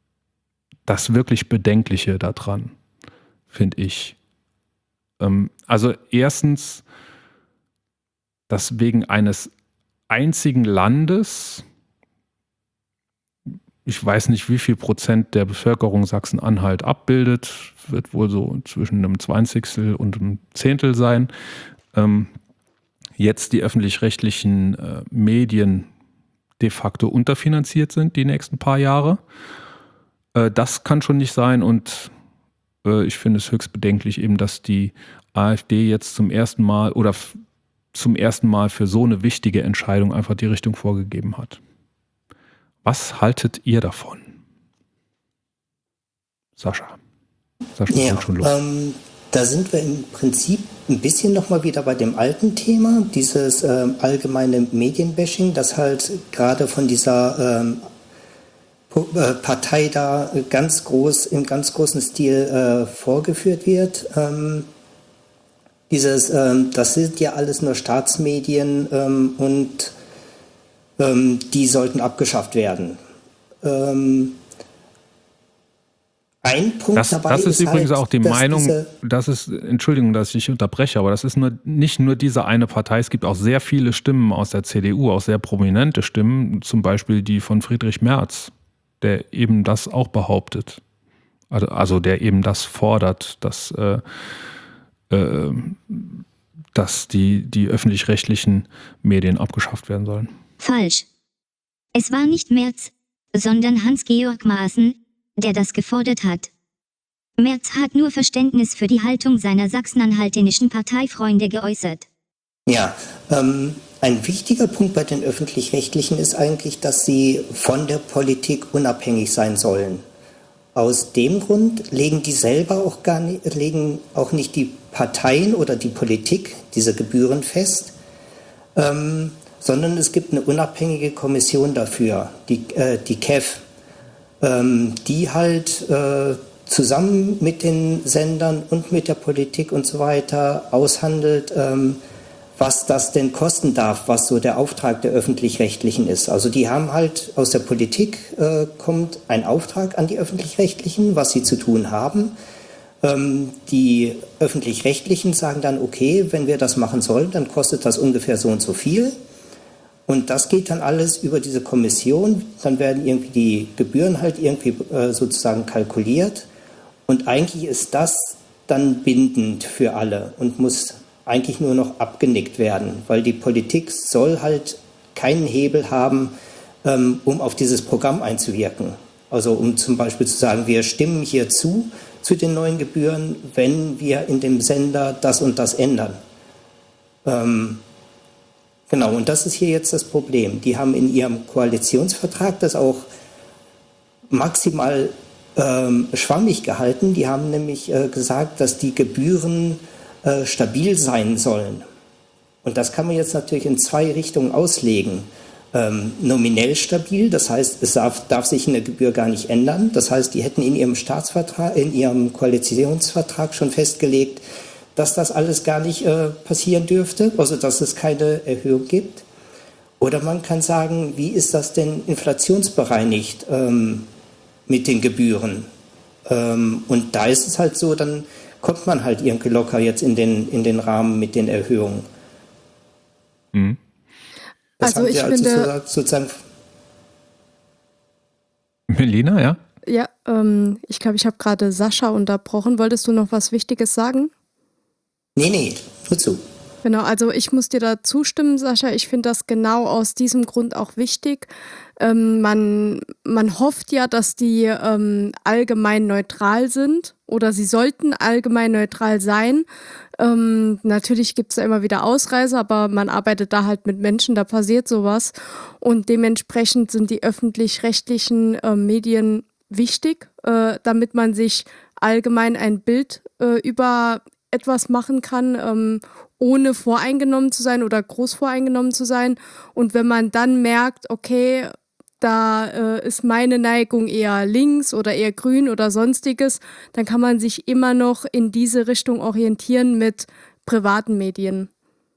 das wirklich Bedenkliche daran, finde ich. Ähm, also erstens, dass wegen eines einzigen Landes, ich weiß nicht, wie viel Prozent der Bevölkerung Sachsen-Anhalt abbildet, wird wohl so zwischen einem Zwanzigstel und einem Zehntel sein, ähm, jetzt die öffentlich-rechtlichen äh, Medien de facto unterfinanziert sind die nächsten paar Jahre. Äh, das kann schon nicht sein und äh, ich finde es höchst bedenklich eben, dass die AfD jetzt zum ersten Mal oder f- zum ersten Mal für so eine wichtige Entscheidung einfach die Richtung vorgegeben hat. Was haltet ihr davon? Sascha. Sascha, ja, schon los. Ähm, da sind wir im Prinzip ein bisschen nochmal wieder bei dem alten Thema, dieses ähm, allgemeine Medienbashing, das halt gerade von dieser ähm, äh, Partei da ganz groß, im ganz großen Stil äh, vorgeführt wird. Ähm, dieses, ähm, das sind ja alles nur Staatsmedien ähm, und ähm, die sollten abgeschafft werden. Ähm, Ein Punkt das, dabei das ist, ist übrigens halt, auch die Meinung, das ist, Entschuldigung, dass ich unterbreche, aber das ist nur, nicht nur diese eine Partei, es gibt auch sehr viele Stimmen aus der C D U, auch sehr prominente Stimmen, zum Beispiel die von Friedrich Merz, der eben das auch behauptet. Also, also der eben das fordert, dass, äh, äh, dass die, die öffentlich-rechtlichen Medien abgeschafft werden sollen. Falsch. Es war nicht Merz, sondern Hans-Georg Maaßen, der das gefordert hat. Merz hat nur Verständnis für die Haltung seiner sachsen-anhaltinischen Parteifreunde geäußert. Ja, ähm, ein wichtiger Punkt bei den Öffentlich-Rechtlichen ist eigentlich, dass sie von der Politik unabhängig sein sollen. Aus dem Grund legen die selber auch gar nicht, legen auch nicht die Parteien oder die Politik diese Gebühren fest, ähm, sondern es gibt eine unabhängige Kommission dafür, die, äh, die K E F, ähm, die halt äh, zusammen mit den Sendern und mit der Politik und so weiter aushandelt, ähm, was das denn kosten darf, was so der Auftrag der Öffentlich-Rechtlichen ist. Also die haben halt aus der Politik äh, kommt ein Auftrag an die Öffentlich-Rechtlichen, was sie zu tun haben. Ähm, die Öffentlich-Rechtlichen sagen dann, okay, wenn wir das machen sollen, dann kostet das ungefähr so und so viel. Und das geht dann alles über diese Kommission. Dann werden irgendwie die Gebühren halt irgendwie äh, sozusagen kalkuliert. Und eigentlich ist das dann bindend für alle und muss eigentlich nur noch abgenickt werden, weil die Politik soll halt keinen Hebel haben, ähm, um auf dieses Programm einzuwirken. Also um zum Beispiel zu sagen, wir stimmen hier zu, zu den neuen Gebühren, wenn wir in dem Sender das und das ändern. Ähm, genau, und das ist hier jetzt das Problem. Die haben in ihrem Koalitionsvertrag das auch maximal ähm, schwammig gehalten. Die haben nämlich äh, gesagt, dass die Gebühren Äh, stabil sein sollen. Und das kann man jetzt natürlich in zwei Richtungen auslegen. Ähm, nominell stabil, das heißt, es darf, darf sich eine Gebühr gar nicht ändern. Das heißt, die hätten in ihrem Staatsvertrag, in ihrem Koalitionsvertrag schon festgelegt, dass das alles gar nicht äh, passieren dürfte, also dass es keine Erhöhung gibt. Oder man kann sagen, wie ist das denn inflationsbereinigt ähm, mit den Gebühren? Ähm, und da ist es halt so, dann kommt man halt irgendwie locker jetzt in den, in den Rahmen mit den Erhöhungen. Mhm. Das also ich also finde... sozusagen Melina, ja? Ja, ähm, ich glaube, ich habe gerade Sascha unterbrochen. Wolltest du noch was Wichtiges sagen? Nee, nee, nur zu. Genau, also ich muss dir da zustimmen, Sascha. Ich finde das genau aus diesem Grund auch wichtig. Ähm, man, man hofft ja, dass die ähm, allgemein neutral sind oder sie sollten allgemein neutral sein. Ähm, natürlich gibt es ja immer wieder Ausreißer, aber man arbeitet da halt mit Menschen, da passiert sowas. Und dementsprechend sind die öffentlich-rechtlichen äh, Medien wichtig, äh, damit man sich allgemein ein Bild äh, über etwas machen kann, ähm, ohne voreingenommen zu sein oder groß voreingenommen zu sein. Und wenn man dann merkt, okay, da äh, ist meine Neigung eher links oder eher grün oder sonstiges, dann kann man sich immer noch in diese Richtung orientieren mit privaten Medien.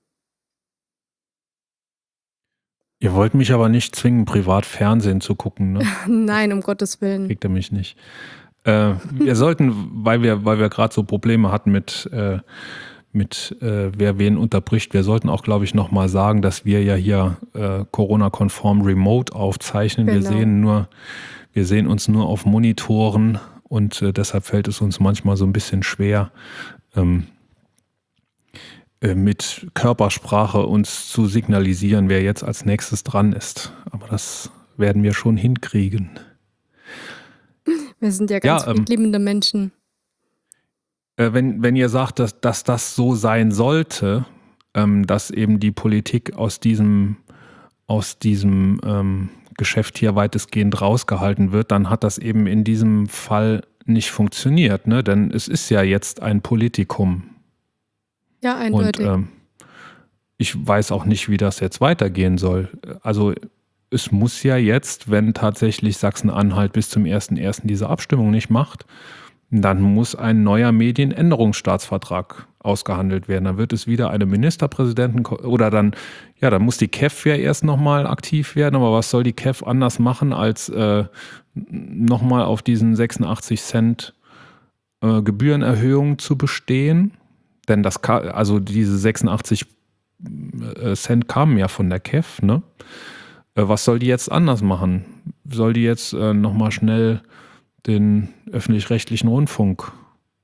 Ihr wollt mich aber nicht zwingen, privat Fernsehen zu gucken, ne? Nein, um Gottes Willen. Kriegt er mich nicht. Äh, wir sollten, weil wir, weil wir gerade so Probleme hatten mit, äh, mit äh, wer wen unterbricht, wir sollten auch, glaube ich, nochmal sagen, dass wir ja hier äh, Corona-konform remote aufzeichnen. Genau. Wir sehen nur, wir sehen uns nur auf Monitoren und äh, deshalb fällt es uns manchmal so ein bisschen schwer, ähm, äh, mit Körpersprache uns zu signalisieren, wer jetzt als nächstes dran ist. Aber das werden wir schon hinkriegen. Wir sind ja ganz Ja, ähm, friedliebende Menschen. Äh, wenn, wenn ihr sagt, dass, dass das so sein sollte, ähm, dass eben die Politik aus diesem, aus diesem ähm, Geschäft hier weitestgehend rausgehalten wird, dann hat das eben in diesem Fall nicht funktioniert, ne? Denn es ist ja jetzt ein Politikum. Ja, eindeutig. Und ähm, ich weiß auch nicht, wie das jetzt weitergehen soll. Also es muss ja jetzt, wenn tatsächlich Sachsen-Anhalt bis zum ersten ersten diese Abstimmung nicht macht, dann muss ein neuer Medienänderungsstaatsvertrag ausgehandelt werden. Dann wird es wieder eine Ministerpräsidenten oder dann, ja, dann muss die K E F ja erst nochmal aktiv werden. Aber was soll die K E F anders machen, als äh, nochmal auf diesen sechsundachtzig Cent äh, Gebührenerhöhung zu bestehen? Denn das, also diese sechsundachtzig Cent kamen ja von der K E F, ne? Was soll die jetzt anders machen? Soll die jetzt äh, nochmal schnell den öffentlich-rechtlichen Rundfunk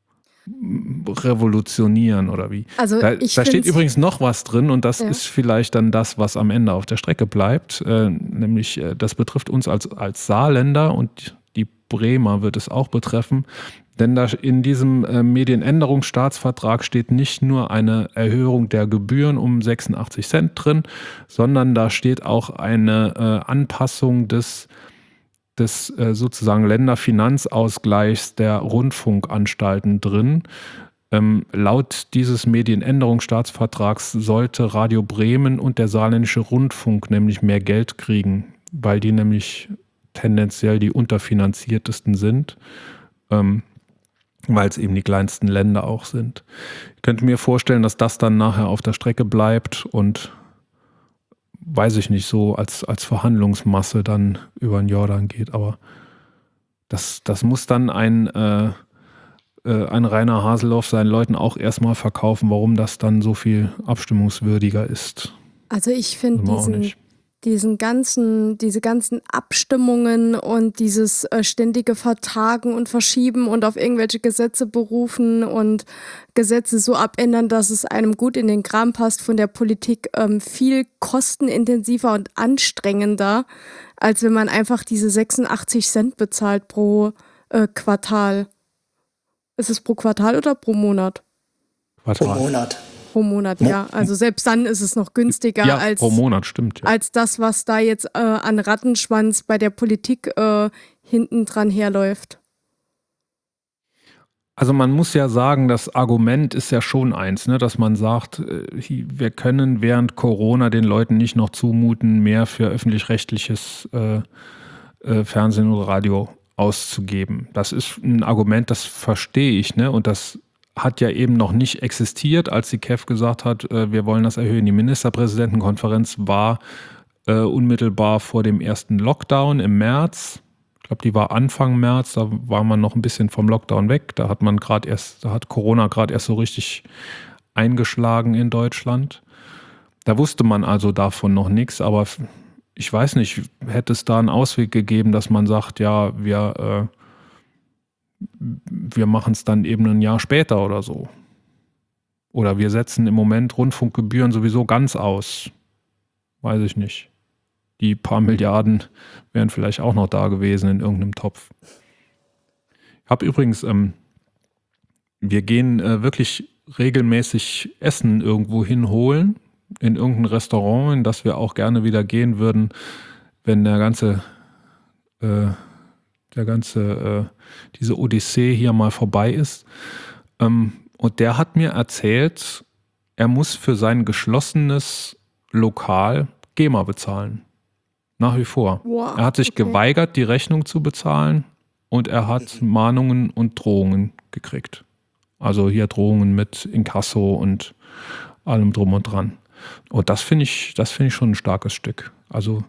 revolutionieren oder wie. Also da ich da steht find's- übrigens noch was drin und das Ja. ist vielleicht dann das, was am Ende auf der Strecke bleibt. Äh, nämlich, äh, das betrifft uns als, als Saarländer und die Bremer wird es auch betreffen. Denn da in diesem äh, Medienänderungsstaatsvertrag steht nicht nur eine Erhöhung der Gebühren um sechsundachtzig Cent drin, sondern da steht auch eine äh, Anpassung des des äh, sozusagen Länderfinanzausgleichs der Rundfunkanstalten drin. Ähm, laut dieses Medienänderungsstaatsvertrags sollte Radio Bremen und der Saarländische Rundfunk nämlich mehr Geld kriegen, weil die nämlich tendenziell die unterfinanziertesten sind, ähm, weil es eben die kleinsten Länder auch sind. Ich könnte mir vorstellen, dass das dann nachher auf der Strecke bleibt und weiß ich nicht, so als, als Verhandlungsmasse dann über den Jordan geht. Aber das, das muss dann ein, äh, äh, ein Rainer Haseloff seinen Leuten auch erstmal verkaufen, warum das dann so viel abstimmungswürdiger ist. Also ich finde Wissen wir auch diesen, nicht. diesen ganzen, diese ganzen Abstimmungen und dieses äh, ständige Vertagen und Verschieben und auf irgendwelche Gesetze berufen und Gesetze so abändern, dass es einem gut in den Kram passt, von der Politik ähm, viel kostenintensiver und anstrengender, als wenn man einfach diese sechsundachtzig Cent bezahlt pro äh, Quartal. Ist es pro Quartal oder pro Monat? Pro Quartal. Monat. Pro Monat, ja. Also selbst dann ist es noch günstiger Ja, als, pro Monat, stimmt. Ja. als das, was da jetzt äh, an Rattenschwanz bei der Politik äh, hinten dran herläuft. Also man muss ja sagen, das Argument ist ja schon eins, ne, dass man sagt, äh, wir können während Corona den Leuten nicht noch zumuten, mehr für öffentlich-rechtliches äh, äh, Fernsehen oder Radio auszugeben. Das ist ein Argument, das verstehe ich, ne, und das hat ja eben noch nicht existiert, als die K E F gesagt hat, äh, wir wollen das erhöhen. Die Ministerpräsidentenkonferenz war äh, unmittelbar vor dem ersten Lockdown im März. Ich glaube, die war Anfang März, da war man noch ein bisschen vom Lockdown weg. Da hat man gerade erst, da hat Corona gerade erst so richtig eingeschlagen in Deutschland. Da wusste man also davon noch nichts, aber ich weiß nicht, hätte es da einen Ausweg gegeben, dass man sagt, ja, wir, äh, wir machen es dann eben ein Jahr später oder so. Oder wir setzen im Moment Rundfunkgebühren sowieso ganz aus. Weiß ich nicht. Die paar Milliarden wären vielleicht auch noch da gewesen in irgendeinem Topf. Ich habe übrigens, ähm, wir gehen äh, wirklich regelmäßig Essen irgendwo hinholen, in irgendein Restaurant, in das wir auch gerne wieder gehen würden, wenn der ganze, äh, der ganze, äh, diese Odyssee hier mal vorbei ist. Ähm, und der hat mir erzählt, er muss für sein geschlossenes Lokal GEMA bezahlen. Nach wie vor. Wow, er hat sich okay. geweigert, die Rechnung zu bezahlen und er hat Mahnungen und Drohungen gekriegt. Also hier Drohungen mit Inkasso und allem drum und dran. Und das finde ich, das finde ich schon ein starkes Stück. Also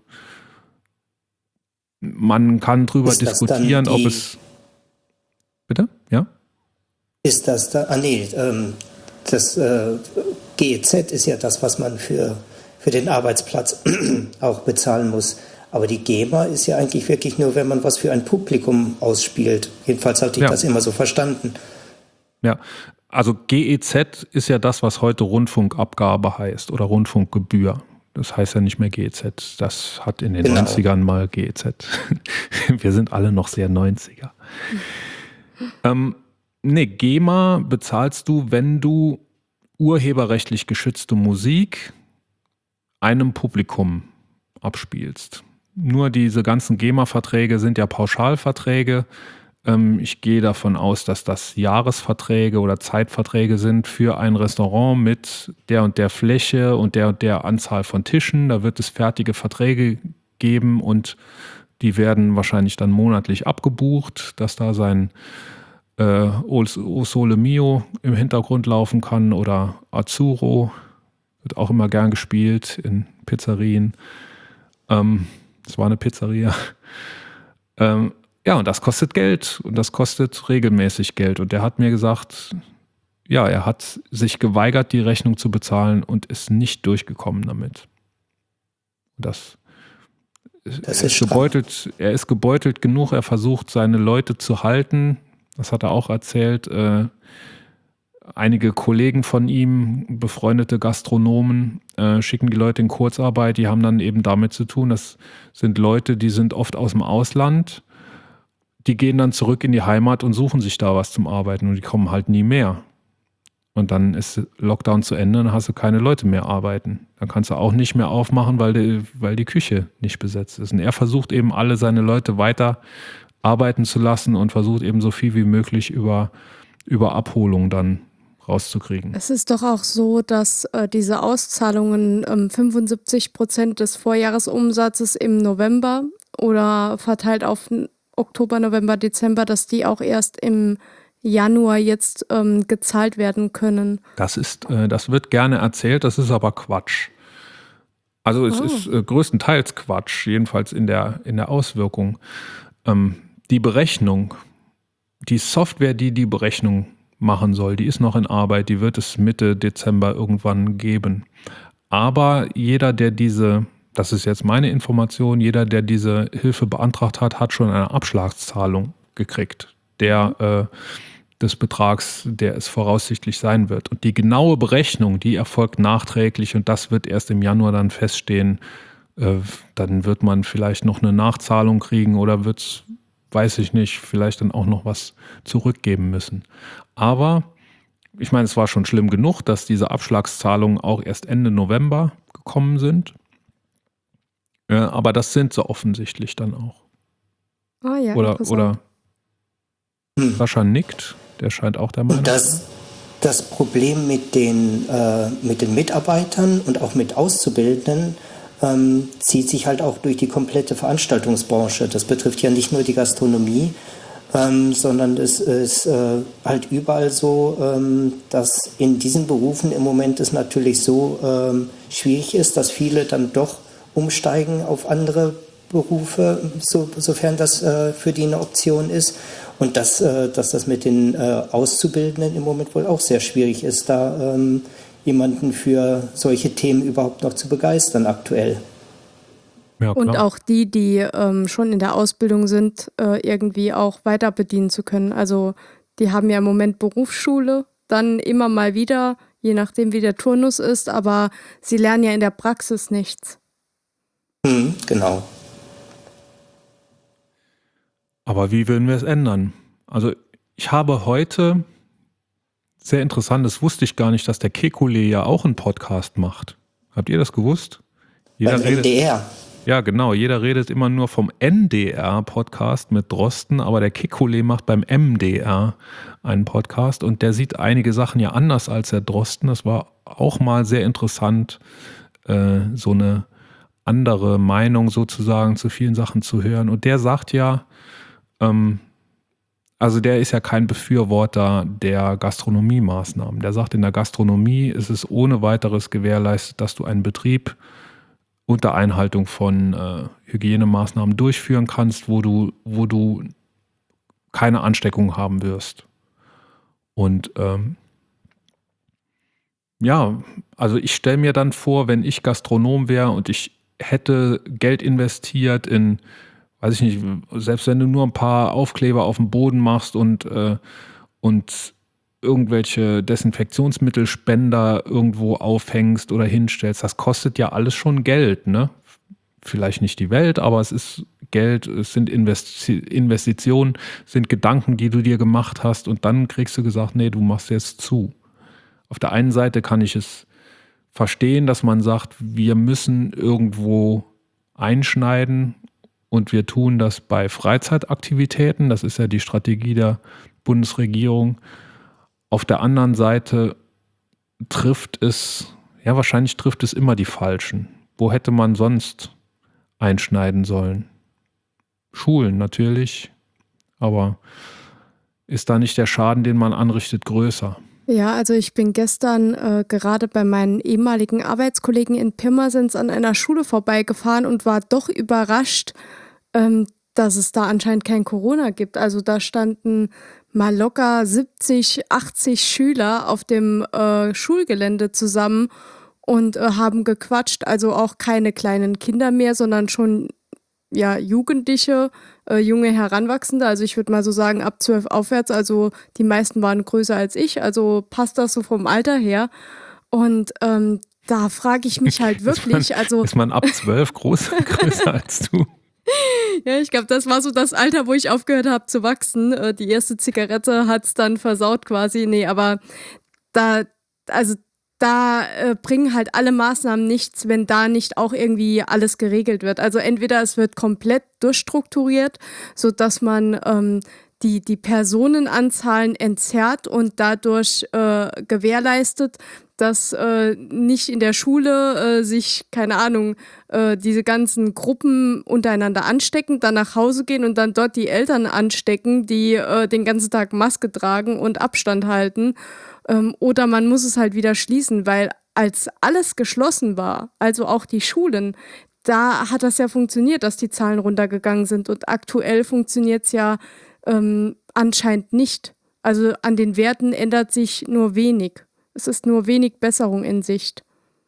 man kann drüber Ist das dann diskutieren, ob die- es... Bitte? Ja? Ist das da, ah nee, ähm, das äh, G E Z ist ja das, was man für, für den Arbeitsplatz auch bezahlen muss. Aber die GEMA ist ja eigentlich wirklich nur, wenn man was für ein Publikum ausspielt. Jedenfalls hatte ich Ja. das immer so verstanden. Ja, also G E Z ist ja das, was heute Rundfunkabgabe heißt oder Rundfunkgebühr. Das heißt ja nicht mehr G E Z. Das hat in den Genau. neunzigern mal G E Z. Wir sind alle noch sehr neunziger. Ähm, nee, GEMA bezahlst du, wenn du urheberrechtlich geschützte Musik einem Publikum abspielst. Nur diese ganzen GEMA-Verträge sind ja Pauschalverträge. Ähm, ich gehe davon aus, dass das Jahresverträge oder Zeitverträge sind für ein Restaurant mit der und der Fläche und der und der Anzahl von Tischen. Da wird es fertige Verträge geben und die werden wahrscheinlich dann monatlich abgebucht, dass da sein äh, O Sole Mio im Hintergrund laufen kann oder Azzurro. Wird auch immer gern gespielt in Pizzerien. Ähm, das war eine Pizzeria. Ähm, ja, und das kostet Geld und das kostet regelmäßig Geld. Und der hat mir gesagt, ja, er hat sich geweigert, die Rechnung zu bezahlen und ist nicht durchgekommen damit. Das, Das er, ist ist gebeutelt, er ist gebeutelt genug, er versucht, seine Leute zu halten. Das hat er auch erzählt. Äh, einige Kollegen von ihm, befreundete Gastronomen, äh, schicken die Leute in Kurzarbeit. Die haben dann eben damit zu tun, das sind Leute, die sind oft aus dem Ausland. Die gehen dann zurück in die Heimat und suchen sich da was zum Arbeiten und die kommen halt nie mehr. Und dann ist Lockdown zu Ende und dann hast du keine Leute mehr arbeiten. Dann kannst du auch nicht mehr aufmachen, weil die, weil die Küche nicht besetzt ist. Und er versucht eben alle seine Leute weiter arbeiten zu lassen und versucht eben so viel wie möglich über, über Abholung dann rauszukriegen. Es ist doch auch so, dass äh, diese Auszahlungen ähm, fünfundsiebzig Prozent des Vorjahresumsatzes im November oder verteilt auf Oktober, November, Dezember, dass die auch erst im Januar jetzt ähm, gezahlt werden können. Das ist, äh, das wird gerne erzählt, das ist aber Quatsch. Also es oh. ist äh, größtenteils Quatsch, jedenfalls in der, in der Auswirkung. Ähm, die Berechnung, die Software, die die Berechnung machen soll, die ist noch in Arbeit, die wird es Mitte Dezember irgendwann geben. Aber jeder, der diese, das ist jetzt meine Information, jeder, der diese Hilfe beantragt hat, hat schon eine Abschlagszahlung gekriegt, der äh, des Betrags, der es voraussichtlich sein wird. Und die genaue Berechnung, die erfolgt nachträglich und das wird erst im Januar dann feststehen. Äh, dann wird man vielleicht noch eine Nachzahlung kriegen oder wird es, weiß ich nicht, vielleicht dann auch noch was zurückgeben müssen. Aber ich meine, es war schon schlimm genug, dass diese Abschlagszahlungen auch erst Ende November gekommen sind. Äh, aber das sind sie offensichtlich dann auch. Ah ja, oder oder hm. Sascha nickt, der scheint auch der Meinung. Das, das Problem mit den, äh, mit den Mitarbeitern und auch mit Auszubildenden ähm, zieht sich halt auch durch die komplette Veranstaltungsbranche. Das betrifft ja nicht nur die Gastronomie, ähm, sondern es ist äh, halt überall so, ähm, dass in diesen Berufen im Moment es natürlich so ähm, schwierig ist, dass viele dann doch umsteigen auf andere Berufe, so, sofern das äh, für die eine Option ist. Und dass, äh, dass das mit den äh, Auszubildenden im Moment wohl auch sehr schwierig ist, da ähm, jemanden für solche Themen überhaupt noch zu begeistern aktuell. Ja, und auch die, die ähm, schon in der Ausbildung sind, äh, irgendwie auch weiter bedienen zu können. Also die haben ja im Moment Berufsschule, dann immer mal wieder, je nachdem wie der Turnus ist, aber sie lernen ja in der Praxis nichts. Hm, genau. Aber wie würden wir es ändern? Also ich habe heute, sehr interessant, das wusste ich gar nicht, dass der Kekulé ja auch einen Podcast macht. Habt ihr das gewusst? Jeder Beim M D R. Redet, ja, genau. Jeder redet immer nur vom N D R-Podcast mit Drosten, aber der Kekulé macht beim M D R einen Podcast und der sieht einige Sachen ja anders als der Drosten. Das war auch mal sehr interessant, äh, so eine andere Meinung sozusagen zu vielen Sachen zu hören. Und der sagt ja, ähm, also der ist ja kein Befürworter der Gastronomiemaßnahmen. Der sagt, in der Gastronomie ist es ohne weiteres gewährleistet, dass du einen Betrieb unter Einhaltung von äh, Hygienemaßnahmen durchführen kannst, wo du, wo du keine Ansteckung haben wirst. Und ähm, ja, also ich stelle mir dann vor, wenn ich Gastronom wäre und ich hätte Geld investiert in, weiß ich nicht, selbst wenn du nur ein paar Aufkleber auf dem Boden machst und, äh, und irgendwelche Desinfektionsmittelspender irgendwo aufhängst oder hinstellst, das kostet ja alles schon Geld, ne? Vielleicht nicht die Welt, aber es ist Geld, es sind Investi- Investitionen, es sind Gedanken, die du dir gemacht hast und dann kriegst du gesagt, nee, du machst jetzt zu. Auf der einen Seite kann ich es verstehen, dass man sagt, wir müssen irgendwo einschneiden und wir tun das bei Freizeitaktivitäten. Das ist ja die Strategie der Bundesregierung. Auf der anderen Seite trifft es, ja wahrscheinlich trifft es immer die Falschen. Wo hätte man sonst einschneiden sollen? Schulen natürlich, aber ist da nicht der Schaden, den man anrichtet, größer? Ja, also ich bin gestern äh, gerade bei meinen ehemaligen Arbeitskollegen in Pirmasens an einer Schule vorbeigefahren und war doch überrascht, ähm, dass es da anscheinend kein Corona gibt. Also da standen mal locker siebzig, achtzig Schüler auf dem äh, Schulgelände zusammen und äh, haben gequatscht. Also auch keine kleinen Kinder mehr, sondern schon ja, Jugendliche, äh, junge Heranwachsende, also ich würde mal so sagen ab zwölf aufwärts, also die meisten waren größer als ich, also passt das so vom Alter her. Und ähm, da frage ich mich halt wirklich, ist man, also ist man ab zwölf groß, größer als du? Ja, ich glaube, das war so das Alter, wo ich aufgehört habe zu wachsen. Äh, die erste Zigarette hat's dann versaut quasi. Nee, aber da, also da äh, bringen halt alle Maßnahmen nichts, wenn da nicht auch irgendwie alles geregelt wird. Also entweder es wird komplett durchstrukturiert, sodass man ähm, die, die Personenanzahlen entzerrt und dadurch äh, gewährleistet, dass äh, nicht in der Schule äh, sich, keine Ahnung, äh, diese ganzen Gruppen untereinander anstecken, dann nach Hause gehen und dann dort die Eltern anstecken, die äh, den ganzen Tag Maske tragen und Abstand halten. Ähm, oder man muss es halt wieder schließen, weil als alles geschlossen war, also auch die Schulen, da hat das ja funktioniert, dass die Zahlen runtergegangen sind. Und aktuell funktioniert es ja ähm, anscheinend nicht. Also an den Werten ändert sich nur wenig. Es ist nur wenig Besserung in Sicht.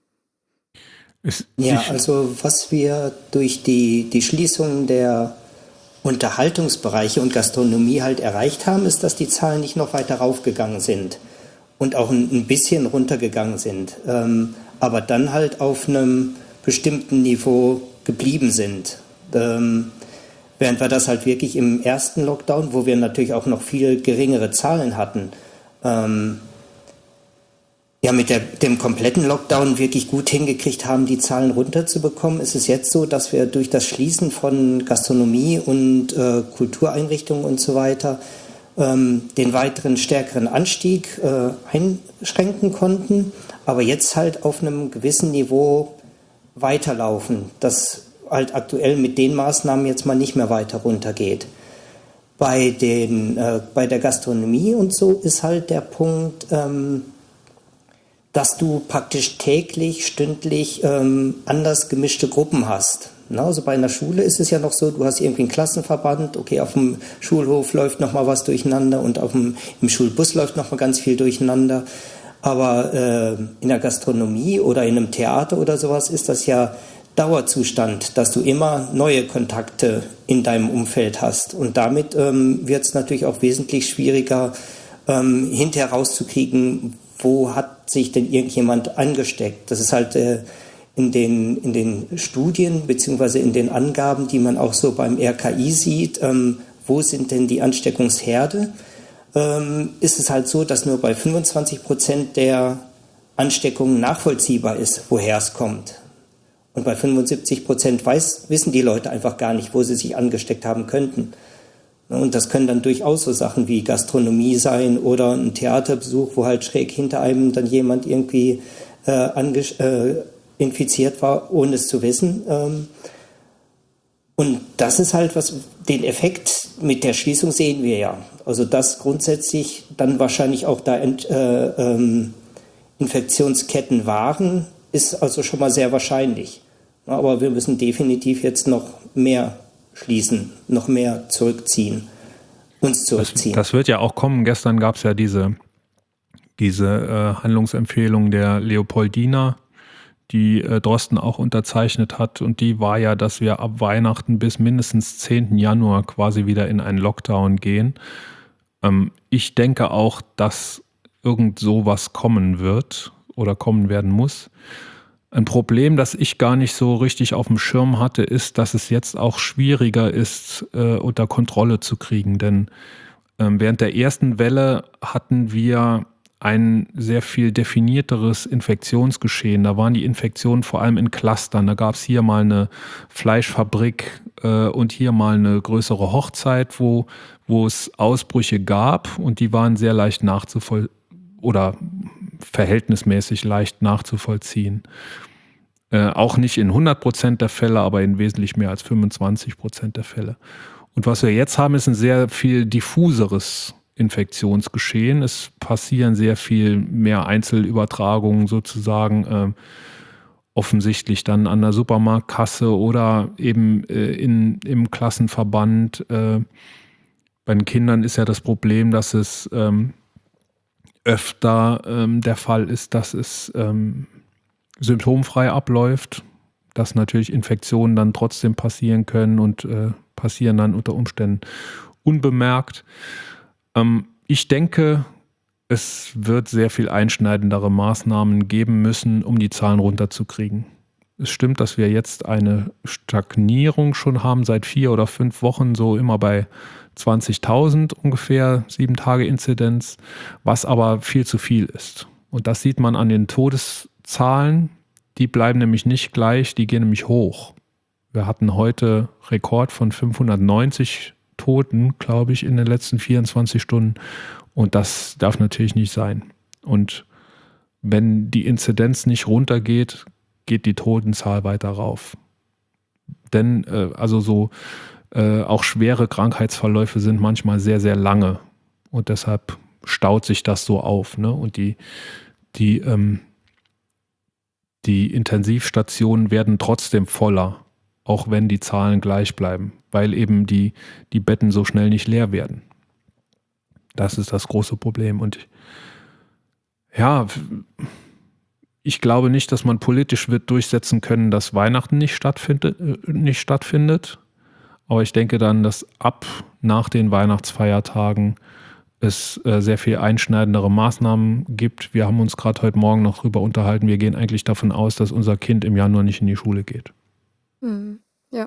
Ist ja, also was wir durch die, die Schließung der Unterhaltungsbereiche und Gastronomie halt erreicht haben, ist, dass die Zahlen nicht noch weiter raufgegangen sind und auch ein, ein bisschen runtergegangen sind, ähm, aber dann halt auf einem bestimmten Niveau geblieben sind. Ähm, während wir das halt wirklich im ersten Lockdown, wo wir natürlich auch noch viel geringere Zahlen hatten, ähm, ja, mit der, dem kompletten Lockdown wirklich gut hingekriegt haben, die Zahlen runterzubekommen, ist es jetzt so, dass wir durch das Schließen von Gastronomie und äh, Kultureinrichtungen und so weiter ähm, den weiteren stärkeren Anstieg äh, einschränken konnten, aber jetzt halt auf einem gewissen Niveau weiterlaufen, das halt aktuell mit den Maßnahmen jetzt mal nicht mehr weiter runtergeht. Bei, den, äh, bei der Gastronomie und so ist halt der Punkt, ähm, dass du praktisch täglich, stündlich ähm, anders gemischte Gruppen hast. Na, also bei einer Schule ist es ja noch so, du hast irgendwie einen Klassenverband, okay, auf dem Schulhof läuft noch mal was durcheinander und auf dem, im Schulbus läuft noch mal ganz viel durcheinander. Aber äh, in der Gastronomie oder in einem Theater oder sowas ist das ja Dauerzustand, dass du immer neue Kontakte in deinem Umfeld hast. Und damit ähm, wird es natürlich auch wesentlich schwieriger, ähm, hinterher rauszukriegen, wo hat sich denn irgendjemand angesteckt. Das ist halt äh, in, den, in den Studien beziehungsweise in den Angaben, die man auch so beim R K I sieht, ähm, wo sind denn die Ansteckungsherde, ähm, ist es halt so, dass nur bei fünfundzwanzig Prozent der Ansteckungen nachvollziehbar ist, woher es kommt. Und bei fünfundsiebzig Prozent weiß, wissen die Leute einfach gar nicht, wo sie sich angesteckt haben könnten. Und das können dann durchaus so Sachen wie Gastronomie sein oder ein Theaterbesuch, wo halt schräg hinter einem dann jemand irgendwie äh, ange- äh, infiziert war, ohne es zu wissen. Ähm, und das ist halt was, den Effekt mit der Schließung sehen wir ja. Also dass grundsätzlich dann wahrscheinlich auch da Ent, äh, ähm, Infektionsketten waren, ist also schon mal sehr wahrscheinlich. Aber wir müssen definitiv jetzt noch mehr schließen, noch mehr zurückziehen, uns zurückziehen. Das, das wird ja auch kommen. Gestern gab es ja diese, diese äh, Handlungsempfehlung der Leopoldina, die äh, Drosten auch unterzeichnet hat. Und die war ja, dass wir ab Weihnachten bis mindestens zehnten Januar quasi wieder in einen Lockdown gehen. Ähm, ich denke auch, dass irgend sowas kommen wird oder kommen werden muss. Ein Problem, das ich gar nicht so richtig auf dem Schirm hatte, ist, dass es jetzt auch schwieriger ist, äh, unter Kontrolle zu kriegen. Denn ähm, während der ersten Welle hatten wir ein sehr viel definierteres Infektionsgeschehen. Da waren die Infektionen vor allem in Clustern. Da gab es hier mal eine Fleischfabrik äh, und hier mal eine größere Hochzeit, wo, wo es Ausbrüche gab und die waren sehr leicht nachzuvollziehen oder verhältnismäßig leicht nachzuvollziehen. Äh, auch nicht in hundert Prozent der Fälle, aber in wesentlich mehr als fünfundzwanzig Prozent der Fälle. Und was wir jetzt haben, ist ein sehr viel diffuseres Infektionsgeschehen. Es passieren sehr viel mehr Einzelübertragungen sozusagen äh, offensichtlich dann an der Supermarktkasse oder eben äh, in, im Klassenverband. Äh, bei den Kindern ist ja das Problem, dass es ähm, öfter ähm, der Fall ist, dass es ähm, symptomfrei abläuft. dass natürlich Infektionen dann trotzdem passieren können und äh, passieren dann unter Umständen unbemerkt. Ähm, ich denke, es wird sehr viel einschneidendere Maßnahmen geben müssen, um die Zahlen runterzukriegen. Es stimmt, dass wir jetzt eine Stagnierung schon haben, seit vier oder fünf Wochen so immer bei zwanzigtausend ungefähr, sieben Tage Inzidenz, was aber viel zu viel ist. Und das sieht man an den Todeszahlen. Die bleiben nämlich nicht gleich, die gehen nämlich hoch. Wir hatten heute Rekord von fünfhundertneunzig Toten, glaube ich, in den letzten vierundzwanzig Stunden. Und das darf natürlich nicht sein. Und wenn die Inzidenz nicht runtergeht, geht die Totenzahl weiter rauf. Denn äh, also so äh, auch schwere Krankheitsverläufe sind manchmal sehr, sehr lange. Und deshalb staut sich das so auf. Ne? Und die, die, ähm, die Intensivstationen werden trotzdem voller, auch wenn die Zahlen gleich bleiben, weil eben die, die Betten so schnell nicht leer werden. Das ist das große Problem. Und ja, ich glaube nicht, dass man politisch wird durchsetzen können, dass Weihnachten nicht stattfindet, nicht stattfindet. Aber ich denke dann, dass ab nach den Weihnachtsfeiertagen es äh, sehr viel einschneidendere Maßnahmen gibt. Wir haben uns gerade heute Morgen noch drüber unterhalten. Wir gehen eigentlich davon aus, dass unser Kind im Januar nicht in die Schule geht. Mhm. Ja.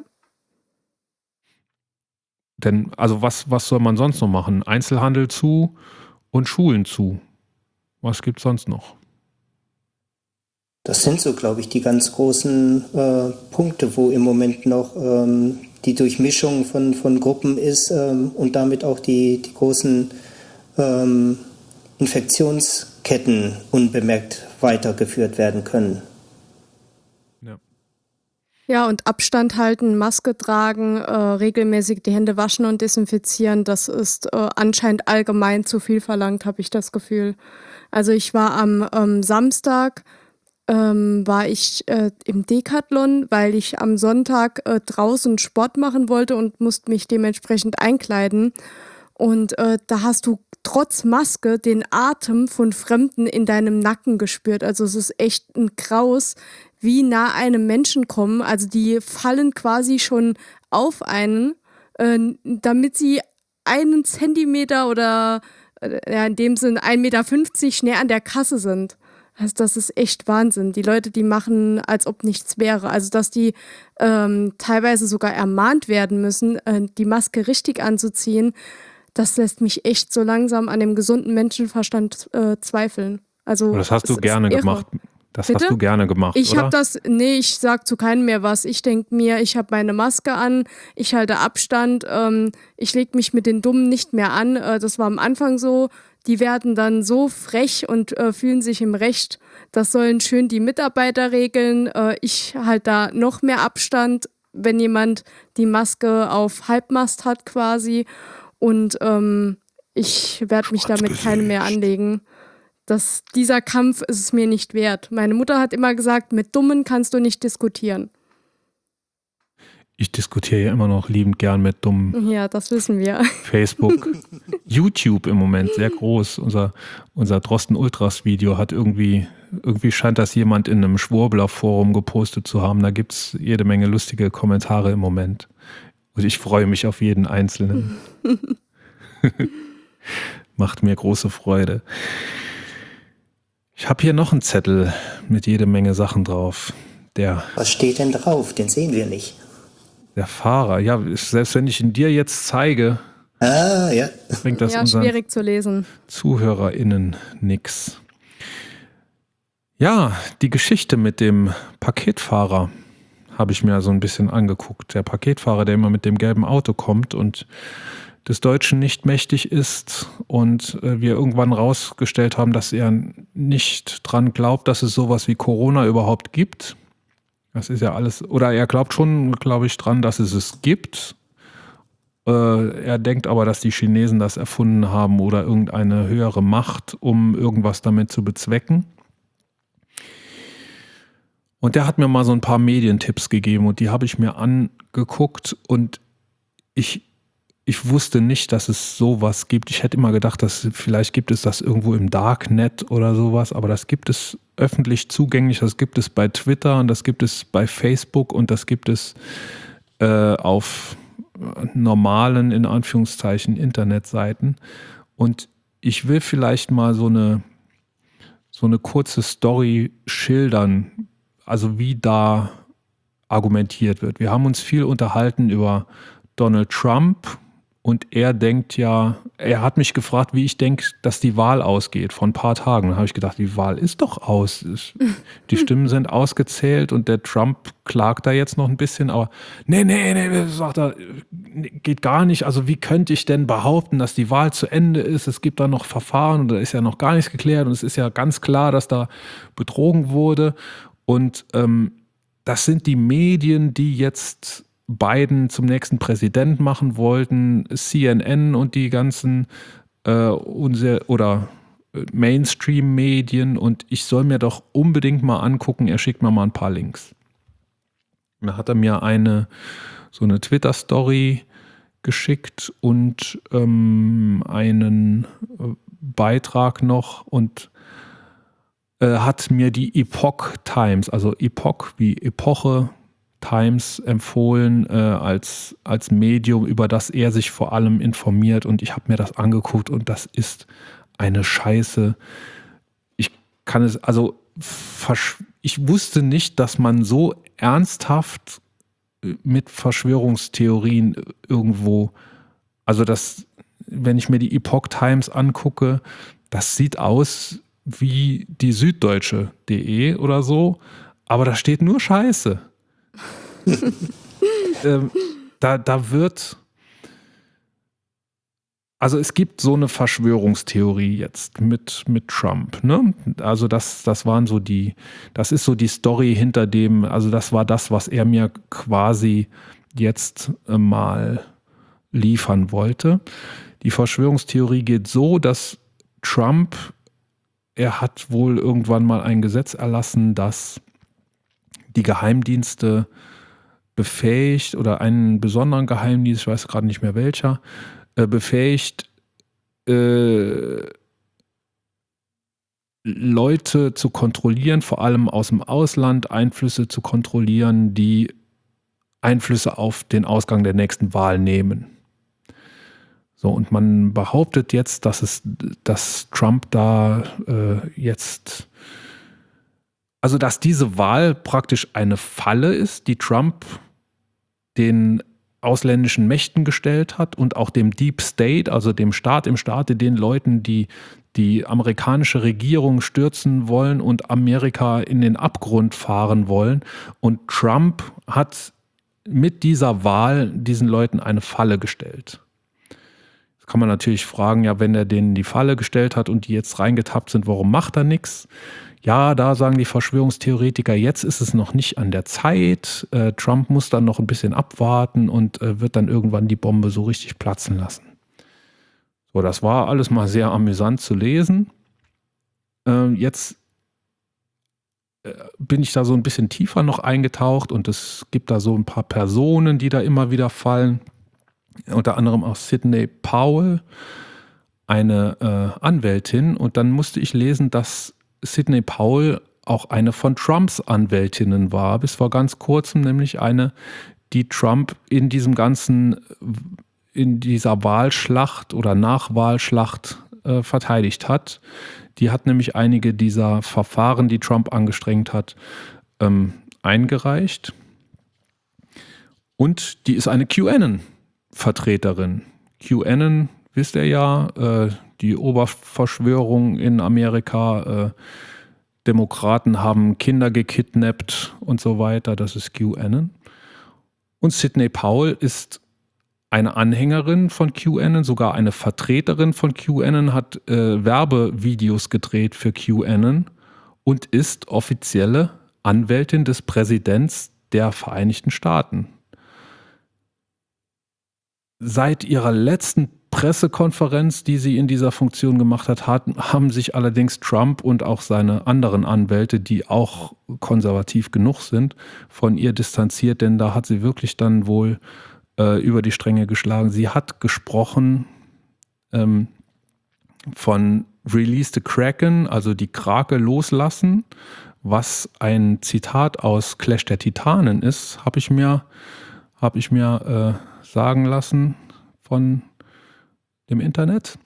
Denn, also was, was soll man sonst noch machen? Einzelhandel zu und Schulen zu. Was gibt es sonst noch? Das sind so, glaube ich, die ganz großen äh, Punkte, wo im Moment noch ähm, die Durchmischung von, von Gruppen ist ähm, und damit auch die, die großen ähm, Infektionsketten unbemerkt weitergeführt werden können. Ja. Ja, und Abstand halten, Maske tragen, äh, regelmäßig die Hände waschen und desinfizieren, das ist äh, anscheinend allgemein zu viel verlangt, habe ich das Gefühl. Also ich war am ähm, Samstag, ähm, war ich äh, im Decathlon, weil ich am Sonntag äh, draußen Sport machen wollte und musste mich dementsprechend einkleiden. Und äh, da hast du trotz Maske den Atem von Fremden in deinem Nacken gespürt. Also es ist echt ein Graus, wie nah einem Menschen kommen. Also die fallen quasi schon auf einen, äh, damit sie einen Zentimeter oder äh, ja, in dem Sinn ein Meter fünfzig näher an der Kasse sind. Also das ist echt Wahnsinn. Die Leute, die machen, als ob nichts wäre. Also dass die ähm, teilweise sogar ermahnt werden müssen, äh, die Maske richtig anzuziehen, das lässt mich echt so langsam an dem gesunden Menschenverstand äh, zweifeln. Also Und das hast du gerne gemacht. Das Bitte? hast du gerne gemacht, Ich oder? habe das, nee, ich sag zu keinem mehr was. Ich denke mir, ich habe meine Maske an, ich halte Abstand, ähm, ich lege mich mit den Dummen nicht mehr an. Äh, das war am Anfang so. Die werden dann so frech und äh, fühlen sich im Recht. Das sollen schön die Mitarbeiter regeln. Äh, ich halte da noch mehr Abstand, wenn jemand die Maske auf Halbmast hat quasi. Und ähm, ich werde mich damit keinem mehr anlegen. Das, dieser Kampf ist es mir nicht wert. Meine Mutter hat immer gesagt, mit Dummen kannst du nicht diskutieren. Ich diskutiere ja immer noch liebend gern mit Dummen. Ja, das wissen wir. Facebook, YouTube im Moment sehr groß. Unser, unser Drosten Ultras Video hat irgendwie, irgendwie scheint das jemand in einem Schwurbler-Forum gepostet zu haben. Da gibt es jede Menge lustige Kommentare im Moment. Und ich freue mich auf jeden Einzelnen. Macht mir große Freude. Ich habe hier noch einen Zettel mit jede Menge Sachen drauf. Der, Was steht denn drauf? Den sehen wir nicht. der Fahrer, ja, selbst wenn ich ihn dir jetzt zeige, Ah, ja. bringt das Ja, unseren schwierig zu lesen. ZuhörerInnen nix. Ja, die Geschichte mit dem Paketfahrer habe ich mir so ein bisschen angeguckt. Der Paketfahrer, der immer mit dem gelben Auto kommt und des Deutschen nicht mächtig ist und äh, wir irgendwann rausgestellt haben, dass er nicht dran glaubt, dass es sowas wie Corona überhaupt gibt. Das ist ja alles, oder er glaubt schon, glaube ich, dran, dass es es gibt. Äh, er denkt aber, dass die Chinesen das erfunden haben oder irgendeine höhere Macht, um irgendwas damit zu bezwecken. Und der hat mir mal so ein paar Medientipps gegeben und die habe ich mir angeguckt und ich ich wusste nicht, dass es sowas gibt. Ich hätte immer gedacht, dass vielleicht gibt es das irgendwo im Darknet oder sowas, aber das gibt es öffentlich zugänglich, das gibt es bei Twitter und das gibt es bei Facebook und das gibt es äh, auf normalen, in Anführungszeichen, Internetseiten. Und ich will vielleicht mal so eine, so eine kurze Story schildern, also wie da argumentiert wird. Wir haben uns viel unterhalten über Donald Trump und er denkt ja, er hat mich gefragt, wie ich denke, dass die Wahl ausgeht vor ein paar Tagen. Da habe ich gedacht, die Wahl ist doch aus. Die Stimmen sind ausgezählt und der Trump klagt da jetzt noch ein bisschen, aber nee, nee, nee, sagt er, geht gar nicht. Also wie könnte ich denn behaupten, dass die Wahl zu Ende ist? Es gibt da noch Verfahren und da ist ja noch gar nichts geklärt und es ist ja ganz klar, dass da betrogen wurde. Und ähm, das sind die Medien, die jetzt Biden zum nächsten Präsident machen wollten, C N N und die ganzen äh, unser, oder Mainstream-Medien, und ich soll mir doch unbedingt mal angucken, er schickt mir mal ein paar Links. Da hat er mir eine so eine Twitter-Story geschickt und ähm, einen Beitrag noch und äh, hat mir die Epoch Times, also Epoch wie Epoche, Times empfohlen äh, als, als Medium, über das er sich vor allem informiert, und ich habe mir das angeguckt und das ist eine Scheiße. Ich kann es, also ich wusste nicht, dass man so ernsthaft mit Verschwörungstheorien irgendwo, also das, wenn ich mir die Epoch Times angucke, das sieht aus wie die Süddeutsche punkt de oder so, aber da steht nur Scheiße. ähm, da, da wird, also es gibt so eine Verschwörungstheorie jetzt mit, mit Trump, ne? Also das, das waren so die, das ist so die Story hinter dem, also das war das, was er mir quasi jetzt äh, mal liefern wollte. Die Verschwörungstheorie geht so, dass Trump, er hat wohl irgendwann mal ein Gesetz erlassen, dass die Geheimdienste befähigt, oder einen besonderen Geheimdienst, ich weiß gerade nicht mehr welcher, äh, befähigt, äh, Leute zu kontrollieren, vor allem aus dem Ausland, Einflüsse zu kontrollieren, die Einflüsse auf den Ausgang der nächsten Wahl nehmen. So, und man behauptet jetzt, dass es, dass Trump da äh, jetzt, also dass diese Wahl praktisch eine Falle ist, die Trump den ausländischen Mächten gestellt hat und auch dem Deep State, also dem Staat im Staate, den Leuten, die die amerikanische Regierung stürzen wollen und Amerika in den Abgrund fahren wollen. Und Trump hat mit dieser Wahl diesen Leuten eine Falle gestellt. Jetzt kann man natürlich fragen, ja, wenn er denen die Falle gestellt hat und die jetzt reingetappt sind, warum macht er nichts? Ja, da sagen die Verschwörungstheoretiker, jetzt ist es noch nicht an der Zeit. Äh, Trump muss dann noch ein bisschen abwarten und äh, wird dann irgendwann die Bombe so richtig platzen lassen. So, das war alles mal sehr amüsant zu lesen. Äh, jetzt äh, bin ich da so ein bisschen tiefer noch eingetaucht und es gibt da so ein paar Personen, die da immer wieder fallen. Unter anderem auch Sidney Powell, eine äh, Anwältin. Und dann musste ich lesen, dass Sidney Powell auch eine von Trumps Anwältinnen war, bis vor ganz kurzem, nämlich eine, die Trump in diesem ganzen, in dieser Wahlschlacht oder Nachwahlschlacht äh, verteidigt hat. Die hat nämlich einige dieser Verfahren, die Trump angestrengt hat, ähm, eingereicht. Und die ist eine QAnon-Vertreterin. QAnon, wisst ihr ja, äh, die Oberverschwörung in Amerika, äh, Demokraten haben Kinder gekidnappt und so weiter, das ist QAnon. Und Sidney Powell ist eine Anhängerin von QAnon, sogar eine Vertreterin von QAnon, hat äh, Werbevideos gedreht für QAnon und ist offizielle Anwältin des Präsidents der Vereinigten Staaten. Seit ihrer letzten Pressekonferenz, die sie in dieser Funktion gemacht hat, haben sich allerdings Trump und auch seine anderen Anwälte, die auch konservativ genug sind, von ihr distanziert, denn da hat sie wirklich dann wohl äh, über die Stränge geschlagen. Sie hat gesprochen ähm, von Release the Kraken, also die Krake loslassen, was ein Zitat aus Clash der Titanen ist, habe ich mir, hab ich mir äh, sagen lassen von dem Internet.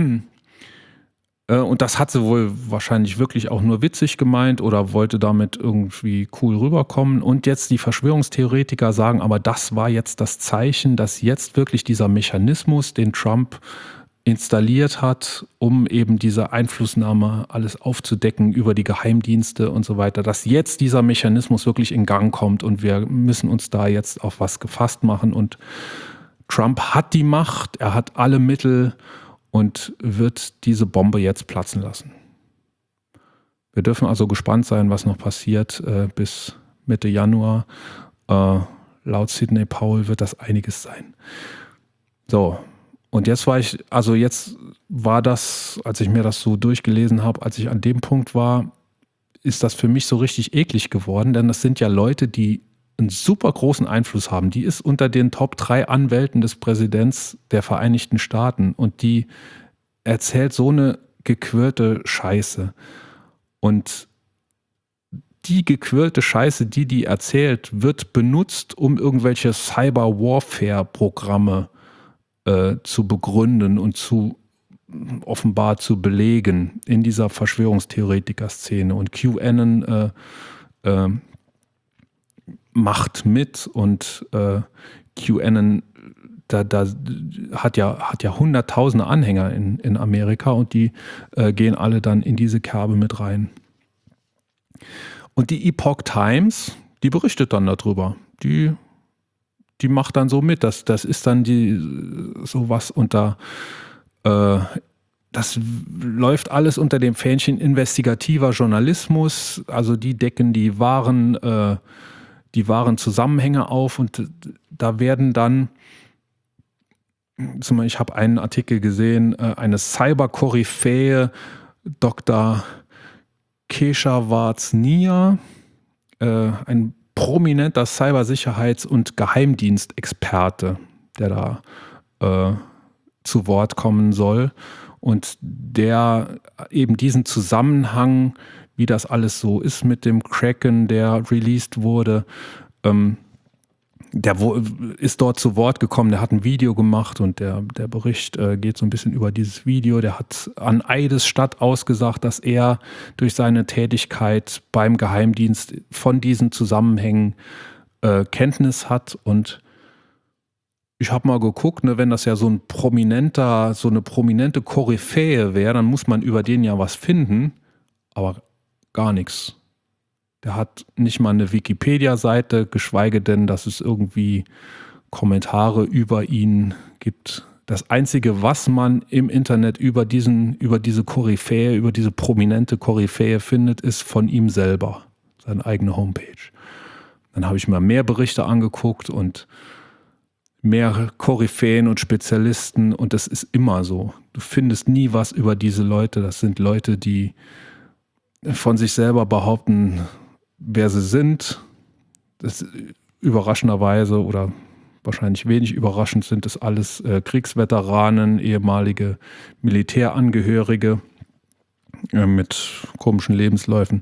Und das hat sie wohl wahrscheinlich wirklich auch nur witzig gemeint oder wollte damit irgendwie cool rüberkommen. Und jetzt die Verschwörungstheoretiker sagen, aber das war jetzt das Zeichen, dass jetzt wirklich dieser Mechanismus, den Trump installiert hat, um eben diese Einflussnahme alles aufzudecken über die Geheimdienste und so weiter, dass jetzt dieser Mechanismus wirklich in Gang kommt und wir müssen uns da jetzt auf was gefasst machen. Und Trump hat die Macht, er hat alle Mittel und wird diese Bombe jetzt platzen lassen. Wir dürfen also gespannt sein, was noch passiert äh, bis Mitte Januar. Äh, laut Sidney Powell wird das einiges sein. So, und jetzt war ich, also jetzt war das, als ich mir das so durchgelesen habe, als ich an dem Punkt war, ist das für mich so richtig eklig geworden, denn das sind ja Leute, die einen super großen Einfluss haben. Die ist unter den Top drei Anwälten des Präsidents der Vereinigten Staaten und die erzählt so eine gequirlte Scheiße. Und die gequirlte Scheiße, die die erzählt, wird benutzt, um irgendwelche Cyber-Warfare-Programme äh, zu begründen und zu offenbar zu belegen in dieser Verschwörungstheoretiker-Szene. Und QAnon äh, äh, macht mit und äh, QAnon da, da hat ja hat ja hunderttausende Anhänger in, in Amerika und die äh, gehen alle dann in diese Kerbe mit rein. Und die Epoch Times, die berichtet dann darüber. Die, die macht dann so mit. Das, das ist dann die sowas unter äh, das läuft alles unter dem Fähnchen investigativer Journalismus. Also die decken die wahren äh, die wahren Zusammenhänge auf und da werden dann, zum Beispiel, ich habe einen Artikel gesehen, eine Cyber-Koryphäe, Doktor Keshavarz-Nia, ein prominenter Cybersicherheits- und Geheimdienstexperte, der da äh, zu Wort kommen soll und der eben diesen Zusammenhang, wie das alles so ist mit dem Kraken, der released wurde. Ähm, der wo, ist dort zu Wort gekommen, der hat ein Video gemacht und der, der Bericht äh, geht so ein bisschen über dieses Video. Der hat an Eidesstadt ausgesagt, dass er durch seine Tätigkeit beim Geheimdienst von diesen Zusammenhängen äh, Kenntnis hat. Und ich habe mal geguckt, ne, wenn das ja so ein prominenter, so eine prominente Koryphäe wäre, dann muss man über den ja was finden. Aber gar nichts. Der hat nicht mal eine Wikipedia-Seite, geschweige denn, dass es irgendwie Kommentare über ihn gibt. Das Einzige, was man im Internet über diesen, über diese Koryphäe, über diese prominente Koryphäe findet, ist von ihm selber, seine eigene Homepage. Dann habe ich mir mehr Berichte angeguckt und mehr Koryphäen und Spezialisten und das ist immer so. Du findest nie was über diese Leute. Das sind Leute, die von sich selber behaupten, wer sie sind. Das überraschenderweise oder wahrscheinlich wenig überraschend sind es alles äh, Kriegsveteranen, ehemalige Militärangehörige äh, mit komischen Lebensläufen.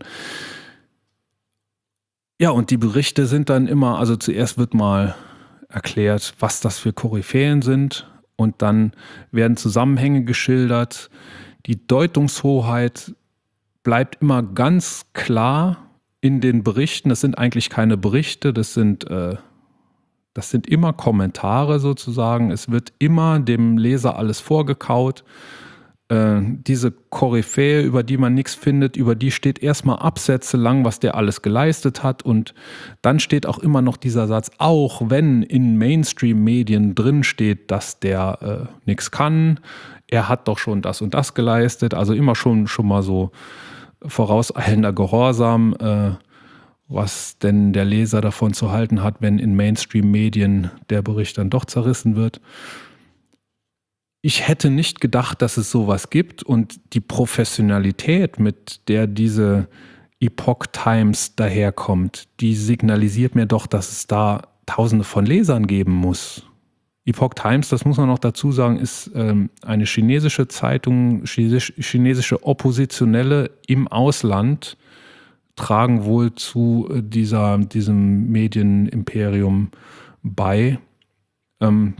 Ja, und die Berichte sind dann immer, also zuerst wird mal erklärt, was das für Koryphäen sind und dann werden Zusammenhänge geschildert. Die Deutungshoheit bleibt immer ganz klar in den Berichten. Das sind eigentlich keine Berichte, das sind, äh, das sind immer Kommentare sozusagen. Es wird immer dem Leser alles vorgekaut. Äh, diese Koryphäe, über die man nichts findet, über die steht erstmal Absätze lang, was der alles geleistet hat. Und dann steht auch immer noch dieser Satz, auch wenn in Mainstream-Medien drin steht, dass der äh, nichts kann, er hat doch schon das und das geleistet. Also immer schon, schon mal so vorauseilender Gehorsam, äh, was denn der Leser davon zu halten hat, wenn in Mainstream-Medien der Bericht dann doch zerrissen wird. Ich hätte nicht gedacht, dass es sowas gibt und die Professionalität, mit der diese Epoch Times daherkommt, die signalisiert mir doch, dass es da Tausende von Lesern geben muss. Epoch Times, das muss man noch dazu sagen, ist ähm, eine chinesische Zeitung, chinesisch, chinesische Oppositionelle im Ausland tragen wohl zu dieser, diesem Medienimperium bei. Ähm,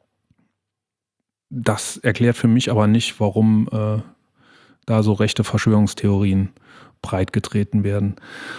das erklärt für mich aber nicht, warum äh, da so rechte Verschwörungstheorien breitgetreten werden.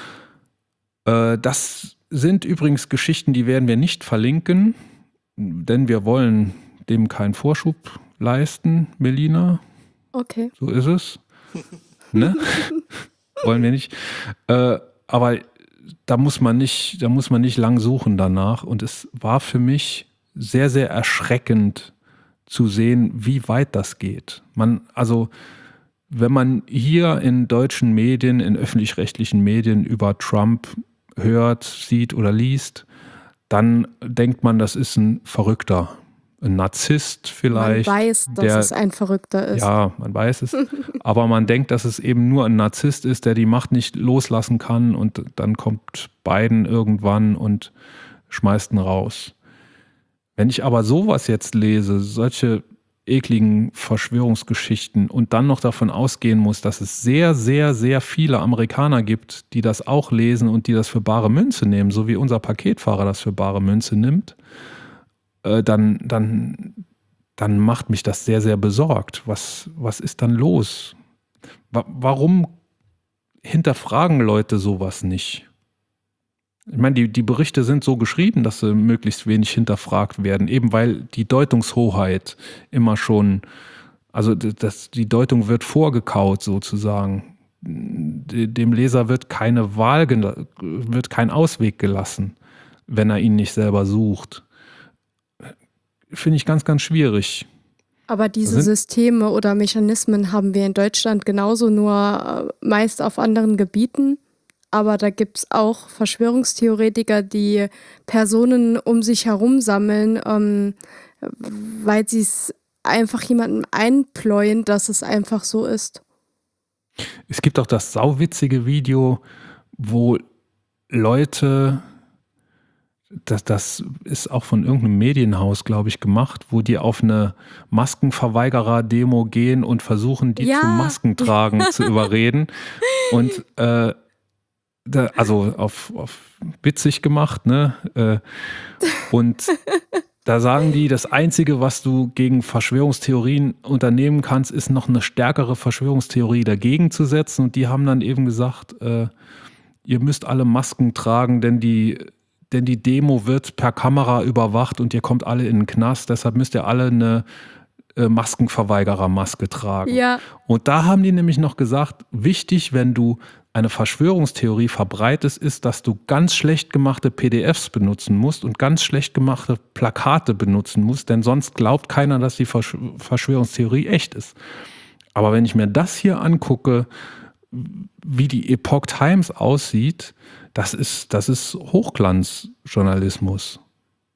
Äh, das sind übrigens Geschichten, die werden wir nicht verlinken, denn wir wollen dem keinen Vorschub leisten, Melina. Okay. So ist es. Ne? Wollen wir nicht. Äh, aber da muss man nicht, da muss man nicht lang suchen danach. Und es war für mich sehr, sehr erschreckend zu sehen, wie weit das geht. Man, also, wenn man hier in deutschen Medien, in öffentlich-rechtlichen Medien über Trump hört, sieht oder liest, dann denkt man, das ist ein Verrückter, ein Narzisst vielleicht. Man weiß, dass der, es ein Verrückter ist. Ja, man weiß es. Aber man denkt, dass es eben nur ein Narzisst ist, der die Macht nicht loslassen kann und dann kommt Biden irgendwann und schmeißt ihn raus. Wenn ich aber sowas jetzt lese, solche ekligen Verschwörungsgeschichten und dann noch davon ausgehen muss, dass es sehr, sehr, sehr viele Amerikaner gibt, die das auch lesen und die das für bare Münze nehmen, so wie unser Paketfahrer das für bare Münze nimmt, äh, dann, dann, dann macht mich das sehr, sehr besorgt. Was, was ist dann los? Wa- warum hinterfragen Leute sowas nicht? Ich meine, die, die Berichte sind so geschrieben, dass sie möglichst wenig hinterfragt werden, eben weil die Deutungshoheit immer schon, also das, die Deutung wird vorgekaut sozusagen. Dem Leser wird keine Wahl, wird kein Ausweg gelassen, wenn er ihn nicht selber sucht. Finde ich ganz, ganz schwierig. Aber diese sind, Systeme oder Mechanismen haben wir in Deutschland genauso, nur meist auf anderen Gebieten. Aber da gibt es auch Verschwörungstheoretiker, die Personen um sich herum sammeln, ähm, weil sie es einfach jemandem einpläuen, dass es einfach so ist. Es gibt auch das sauwitzige Video, wo Leute, das, das ist auch von irgendeinem Medienhaus, glaube ich, gemacht, wo die auf eine Maskenverweigerer-Demo gehen und versuchen, die Ja. zum Maskentragen zu überreden. Und äh, Da, also auf, auf witzig gemacht, ne? Und da sagen die, das Einzige, was du gegen Verschwörungstheorien unternehmen kannst, ist noch eine stärkere Verschwörungstheorie dagegen zu setzen. Und die haben dann eben gesagt, äh, ihr müsst alle Masken tragen, denn die, denn die Demo wird per Kamera überwacht und ihr kommt alle in den Knast. Deshalb müsst ihr alle eine äh, Maskenverweigerer-Maske tragen. Ja. Und da haben die nämlich noch gesagt, wichtig, wenn du eine Verschwörungstheorie verbreitest, ist, dass du ganz schlecht gemachte P D Fs benutzen musst und ganz schlecht gemachte Plakate benutzen musst, denn sonst glaubt keiner, dass die Versch- Verschwörungstheorie echt ist. Aber wenn ich mir das hier angucke, wie die Epoch Times aussieht, das ist, das ist Hochglanzjournalismus.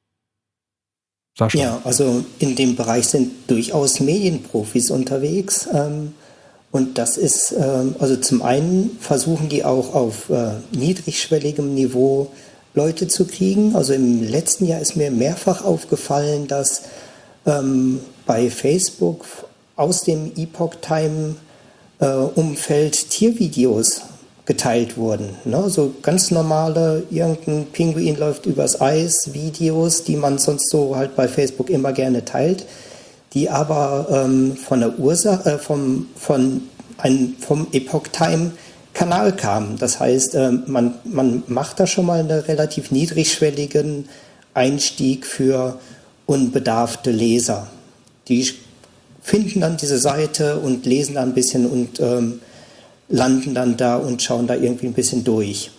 Sascha. Ja, also in dem Bereich sind durchaus Medienprofis unterwegs. Ähm, Und das ist, ähm, also zum einen versuchen die auch auf äh, niedrigschwelligem Niveau Leute zu kriegen. Also im letzten Jahr ist mir mehrfach aufgefallen, dass ähm, bei Facebook aus dem Epoch Time äh, Umfeld Tiervideos geteilt wurden. Ne? So ganz normale, irgendein Pinguin läuft übers Eis, Videos, die man sonst so halt bei Facebook immer gerne teilt, die aber ähm, von der Ursache, äh, vom, von ein, vom Epoch Time Kanal kamen. Das heißt, äh, man, man macht da schon mal einen relativ niedrigschwelligen Einstieg für unbedarfte Leser. Die finden dann diese Seite und lesen da ein bisschen und ähm, landen dann da und schauen da irgendwie ein bisschen durch.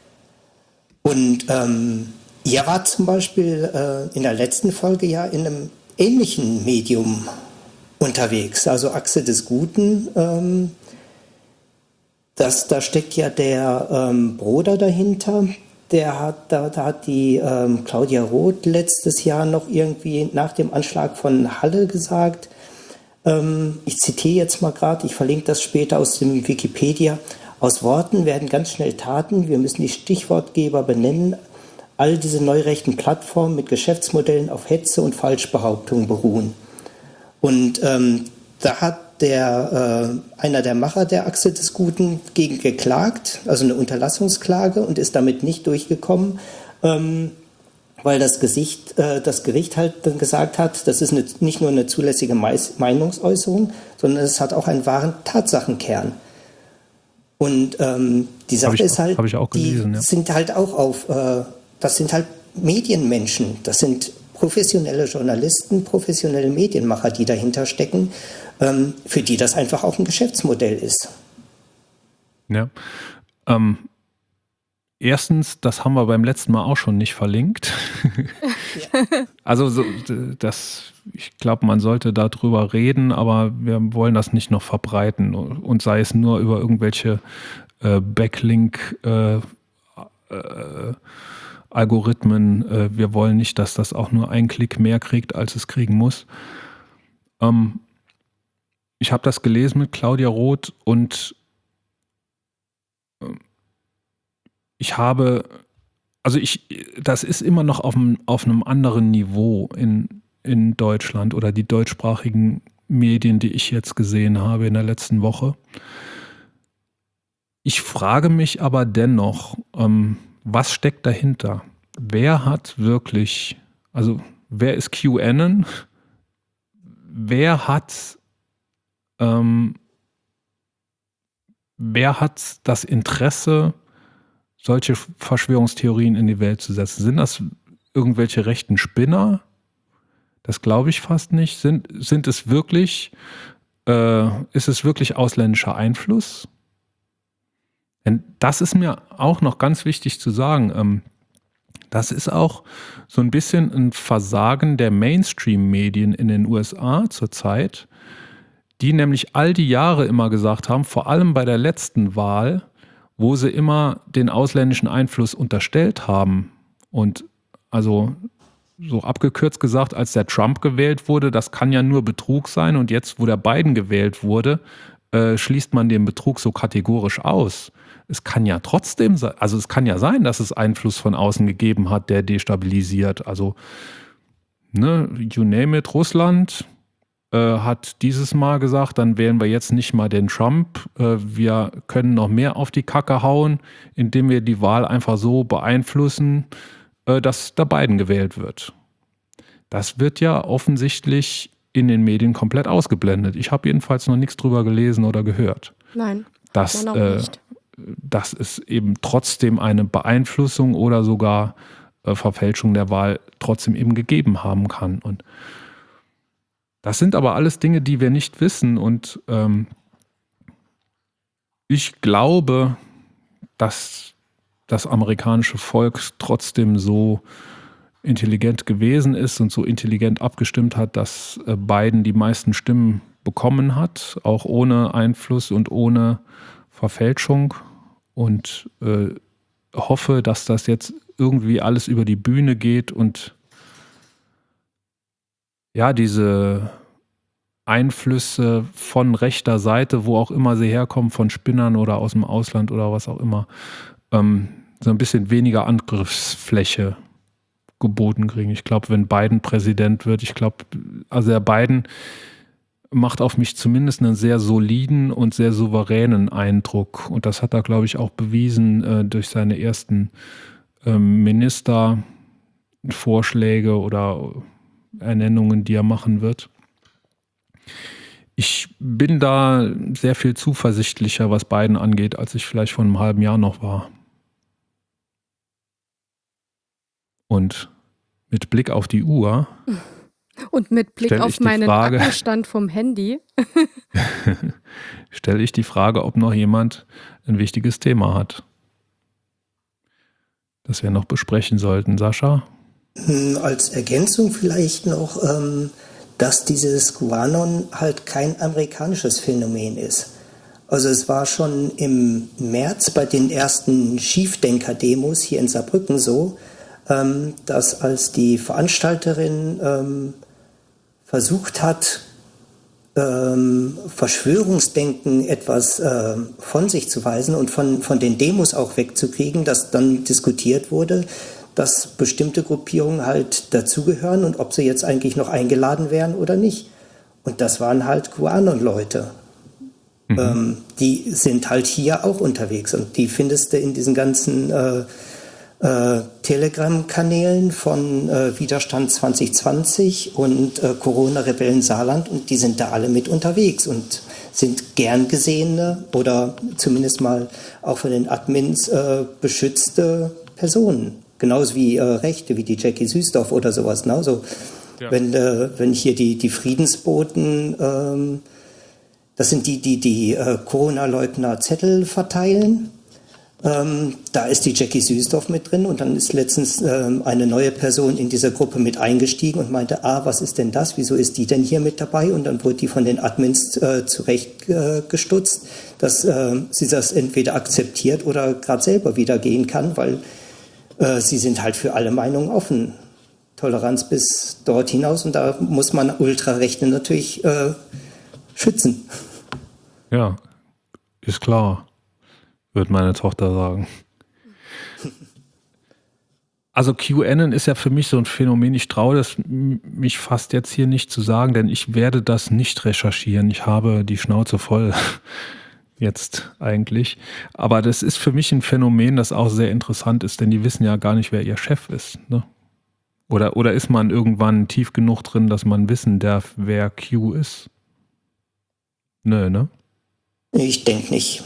Und ähm, ihr wart zum Beispiel äh, in der letzten Folge ja in einem ähnlichen Medium unterwegs, also Achse des Guten. Ähm, das, da steckt ja der ähm, Bruder dahinter. Der hat, da, da hat die ähm, Claudia Roth letztes Jahr noch irgendwie nach dem Anschlag von Halle gesagt, ähm, ich zitiere jetzt mal gerade, ich verlinke das später aus dem Wikipedia, aus Worten werden ganz schnell Taten, wir müssen die Stichwortgeber benennen, all diese neurechten Plattformen mit Geschäftsmodellen auf Hetze und Falschbehauptungen beruhen. Und ähm, da hat der, äh, einer der Macher der Achse des Guten gegen geklagt, also eine Unterlassungsklage, und ist damit nicht durchgekommen, ähm, weil das, Gesicht, äh, das Gericht halt dann gesagt hat, das ist eine, nicht nur eine zulässige Meinungsäußerung, sondern es hat auch einen wahren Tatsachenkern. Und ähm, die Sache ich, ist halt, hab ich auch gelesen, die ja. sind halt auch auf, äh, das sind halt Medienmenschen, das sind professionelle Journalisten, professionelle Medienmacher, die dahinter stecken, ähm, für die das einfach auch ein Geschäftsmodell ist. Ja. Ähm, erstens, das haben wir beim letzten Mal auch schon nicht verlinkt. Ja. Also so, das, ich glaube, man sollte darüber reden, aber wir wollen das nicht noch verbreiten, und sei es nur über irgendwelche äh, Backlink äh, äh, Algorithmen. Äh, wir wollen nicht, dass das auch nur einen Klick mehr kriegt, als es kriegen muss. Ähm, ich habe das gelesen mit Claudia Roth und äh, ich habe, also ich, das ist immer noch auf einem, auf einem anderen Niveau in, in Deutschland oder die deutschsprachigen Medien, die ich jetzt gesehen habe in der letzten Woche. Ich frage mich aber dennoch, ähm, was steckt dahinter? Wer hat wirklich, also wer ist QAnon? Wer hat, ähm, wer hat das Interesse, solche Verschwörungstheorien in die Welt zu setzen? Sind das irgendwelche rechten Spinner? Das glaube ich fast nicht. Sind, sind es wirklich, äh, ist es wirklich ausländischer Einfluss? Denn das ist mir auch noch ganz wichtig zu sagen. Ähm, das ist auch so ein bisschen ein Versagen der Mainstream-Medien in den U S A zurzeit, die nämlich all die Jahre immer gesagt haben, vor allem bei der letzten Wahl, wo sie immer den ausländischen Einfluss unterstellt haben. Und also so abgekürzt gesagt, als der Trump gewählt wurde, das kann ja nur Betrug sein. Und jetzt, wo der Biden gewählt wurde, äh, schließt man den Betrug so kategorisch aus. Es kann ja trotzdem sein, also es kann ja sein, dass es Einfluss von außen gegeben hat, der destabilisiert. Also, ne, you name it, Russland äh, hat dieses Mal gesagt, dann wählen wir jetzt nicht mal den Trump. Äh, wir können noch mehr auf die Kacke hauen, indem wir die Wahl einfach so beeinflussen, äh, dass der Biden gewählt wird. Das wird ja offensichtlich in den Medien komplett ausgeblendet. Ich habe jedenfalls noch nichts drüber gelesen oder gehört. Nein, dass, man auch äh, nicht. dass es eben trotzdem eine Beeinflussung oder sogar äh, Verfälschung der Wahl trotzdem eben gegeben haben kann. Und das sind aber alles Dinge, die wir nicht wissen. Und ähm, ich glaube, dass das amerikanische Volk trotzdem so intelligent gewesen ist und so intelligent abgestimmt hat, dass äh, Biden die meisten Stimmen bekommen hat, auch ohne Einfluss und ohne Verfälschung, und äh, hoffe, dass das jetzt irgendwie alles über die Bühne geht und ja, diese Einflüsse von rechter Seite, wo auch immer sie herkommen, von Spinnern oder aus dem Ausland oder was auch immer, ähm, so ein bisschen weniger Angriffsfläche geboten kriegen. Ich glaube, wenn Biden Präsident wird, ich glaube, also der Biden macht auf mich zumindest einen sehr soliden und sehr souveränen Eindruck. Und das hat er, glaube ich, auch bewiesen äh, durch seine ersten ähm, Ministervorschläge oder Ernennungen, die er machen wird. Ich bin da sehr viel zuversichtlicher, was Biden angeht, als ich vielleicht vor einem halben Jahr noch war. Und mit Blick auf die Uhr und mit Blick auf meinen Frage, Akkustand vom Handy stelle ich die Frage, ob noch jemand ein wichtiges Thema hat, das wir noch besprechen sollten. Sascha? Als Ergänzung vielleicht noch, ähm, dass dieses QAnon halt kein amerikanisches Phänomen ist. Also es war schon im März bei den ersten Schiefdenker-Demos hier in Saarbrücken so, ähm, dass als die Veranstalterin ähm, versucht hat, ähm, Verschwörungsdenken etwas äh, von sich zu weisen und von, von den Demos auch wegzukriegen, dass dann diskutiert wurde, dass bestimmte Gruppierungen halt dazugehören und ob sie jetzt eigentlich noch eingeladen wären oder nicht. Und das waren halt QAnon-Leute. Mhm. Ähm, die sind halt hier auch unterwegs und die findest du in diesen ganzen äh, äh, Telegram-Kanälen von äh, Widerstand zwanzig zwanzig und äh, Corona-Rebellen Saarland und die sind da alle mit unterwegs und sind gern gesehene oder zumindest mal auch von den Admins äh, beschützte Personen. Genauso wie äh, Rechte, wie die Jackie Süßdorf oder sowas. Ne? Also, ja. wenn, äh, wenn hier die, die Friedensboten, ähm, das sind die, die die äh, Corona-Leugner Zettel verteilen. Ähm, da ist die Jackie Süßdorf mit drin und dann ist letztens ähm, eine neue Person in dieser Gruppe mit eingestiegen und meinte, ah, was ist denn das? Wieso ist die denn hier mit dabei? Und dann wurde die von den Admins äh, zurechtgestutzt, äh, dass äh, sie das entweder akzeptiert oder gerade selber wieder gehen kann, weil äh, sie sind halt für alle Meinungen offen. Toleranz bis dort hinaus und da muss man Ultrarechte natürlich äh, schützen. Ja, ist klar. Wird meine Tochter sagen. Also QAnon ist ja für mich so ein Phänomen, ich traue das mich fast jetzt hier nicht zu sagen, denn ich werde das nicht recherchieren. Ich habe die Schnauze voll jetzt eigentlich. Aber das ist für mich ein Phänomen, das auch sehr interessant ist, denn die wissen ja gar nicht, wer ihr Chef ist. Ne? Oder, oder ist man irgendwann tief genug drin, dass man wissen darf, wer Q ist? Nö, ne? Ich denke nicht.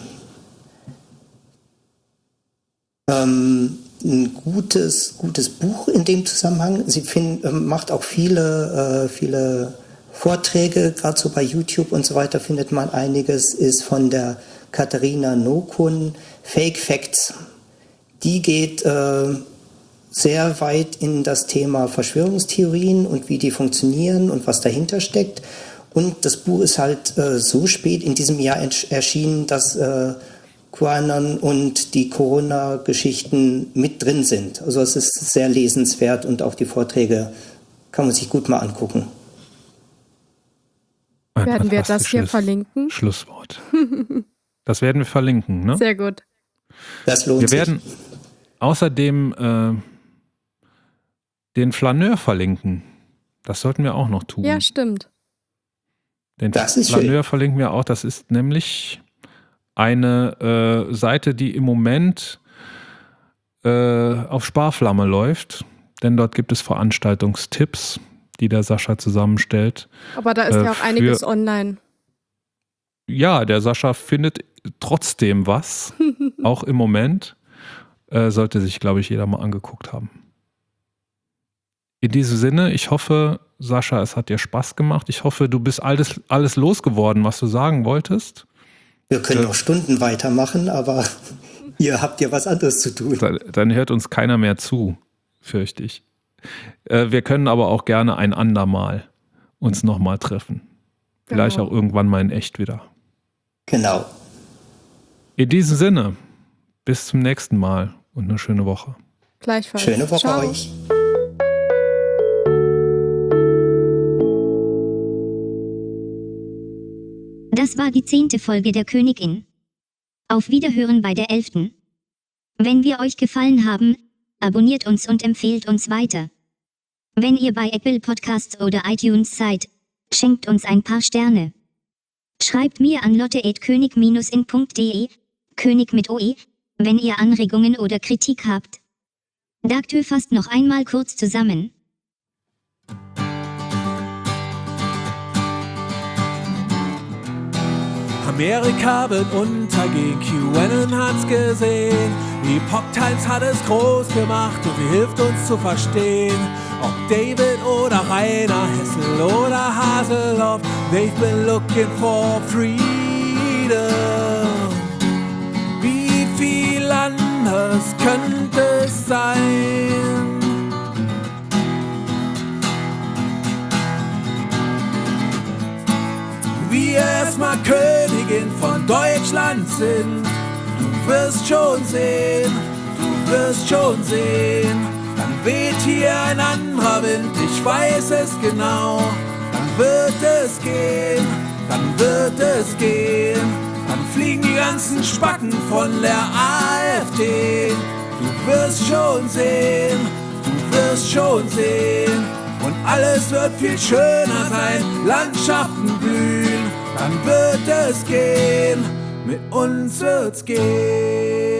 Ähm, ein gutes, gutes Buch in dem Zusammenhang. Sie find, äh, macht auch viele, äh, viele Vorträge, gerade so bei YouTube und so weiter findet man einiges, ist von der Katharina Nokun, Fake Facts. Die geht äh, sehr weit in das Thema Verschwörungstheorien und wie die funktionieren und was dahinter steckt. Und das Buch ist halt äh, so spät in diesem Jahr erschienen, dass äh, QAnon und die Corona-Geschichten mit drin sind. Also es ist sehr lesenswert und auch die Vorträge kann man sich gut mal angucken. Ein werden wir das hier verlinken? Schlusswort. Das werden wir verlinken, ne? Sehr gut. Das lohnt wir sich. Wir werden außerdem äh, den Flaneur verlinken. Das sollten wir auch noch tun. Ja, stimmt. Den das ist Flaneur schön. verlinken wir auch. Das ist nämlich eine äh, Seite, die im Moment äh, auf Sparflamme läuft, denn dort gibt es Veranstaltungstipps, die der Sascha zusammenstellt. Aber da ist äh, ja auch einiges für, online. Ja, der Sascha findet trotzdem was, auch im Moment. Äh, sollte sich, glaube ich, jeder mal angeguckt haben. In diesem Sinne, ich hoffe, Sascha, es hat dir Spaß gemacht. Ich hoffe, du bist alles, alles losgeworden, was du sagen wolltest. Wir können noch Stunden weitermachen, aber ihr habt ja was anderes zu tun. Dann, dann hört uns keiner mehr zu, fürchte ich. Äh, wir können aber auch gerne ein andermal uns nochmal treffen. Vielleicht genau. Auch irgendwann mal in echt wieder. Genau. In diesem Sinne, bis zum nächsten Mal und eine schöne Woche. Gleichfalls. Schöne Woche Ciao. euch. Das war die zehnte Folge der Königin. Auf Wiederhören bei der elften. Wenn wir euch gefallen haben, abonniert uns und empfehlt uns weiter. Wenn ihr bei Apple Podcasts oder iTunes seid, schenkt uns ein paar Sterne. Schreibt mir an lotte at könig Bindestrich in punkt de, König mit O E, wenn ihr Anregungen oder Kritik habt. Dagtö fasst noch einmal kurz zusammen. Amerika wird untergehen, QAnon hat's gesehen. Epoch Times hat es groß gemacht und sie hilft uns zu verstehen. Ob David oder Rainer, Hessel oder Haseloff, they've been looking for freedom. Wie viel anders könnte es sein? Wir erstmal Königin von Deutschland sind. Du wirst schon sehen, du wirst schon sehen. Dann weht hier ein anderer Wind, ich weiß es genau. Dann wird es gehen, dann wird es gehen. Dann fliegen die ganzen Spacken von der AfD. Du du wirst schon sehen, du wirst schon sehen. Und alles wird viel schöner sein, Landschaften blühen, dann wird es gehen, mit uns wird's gehen.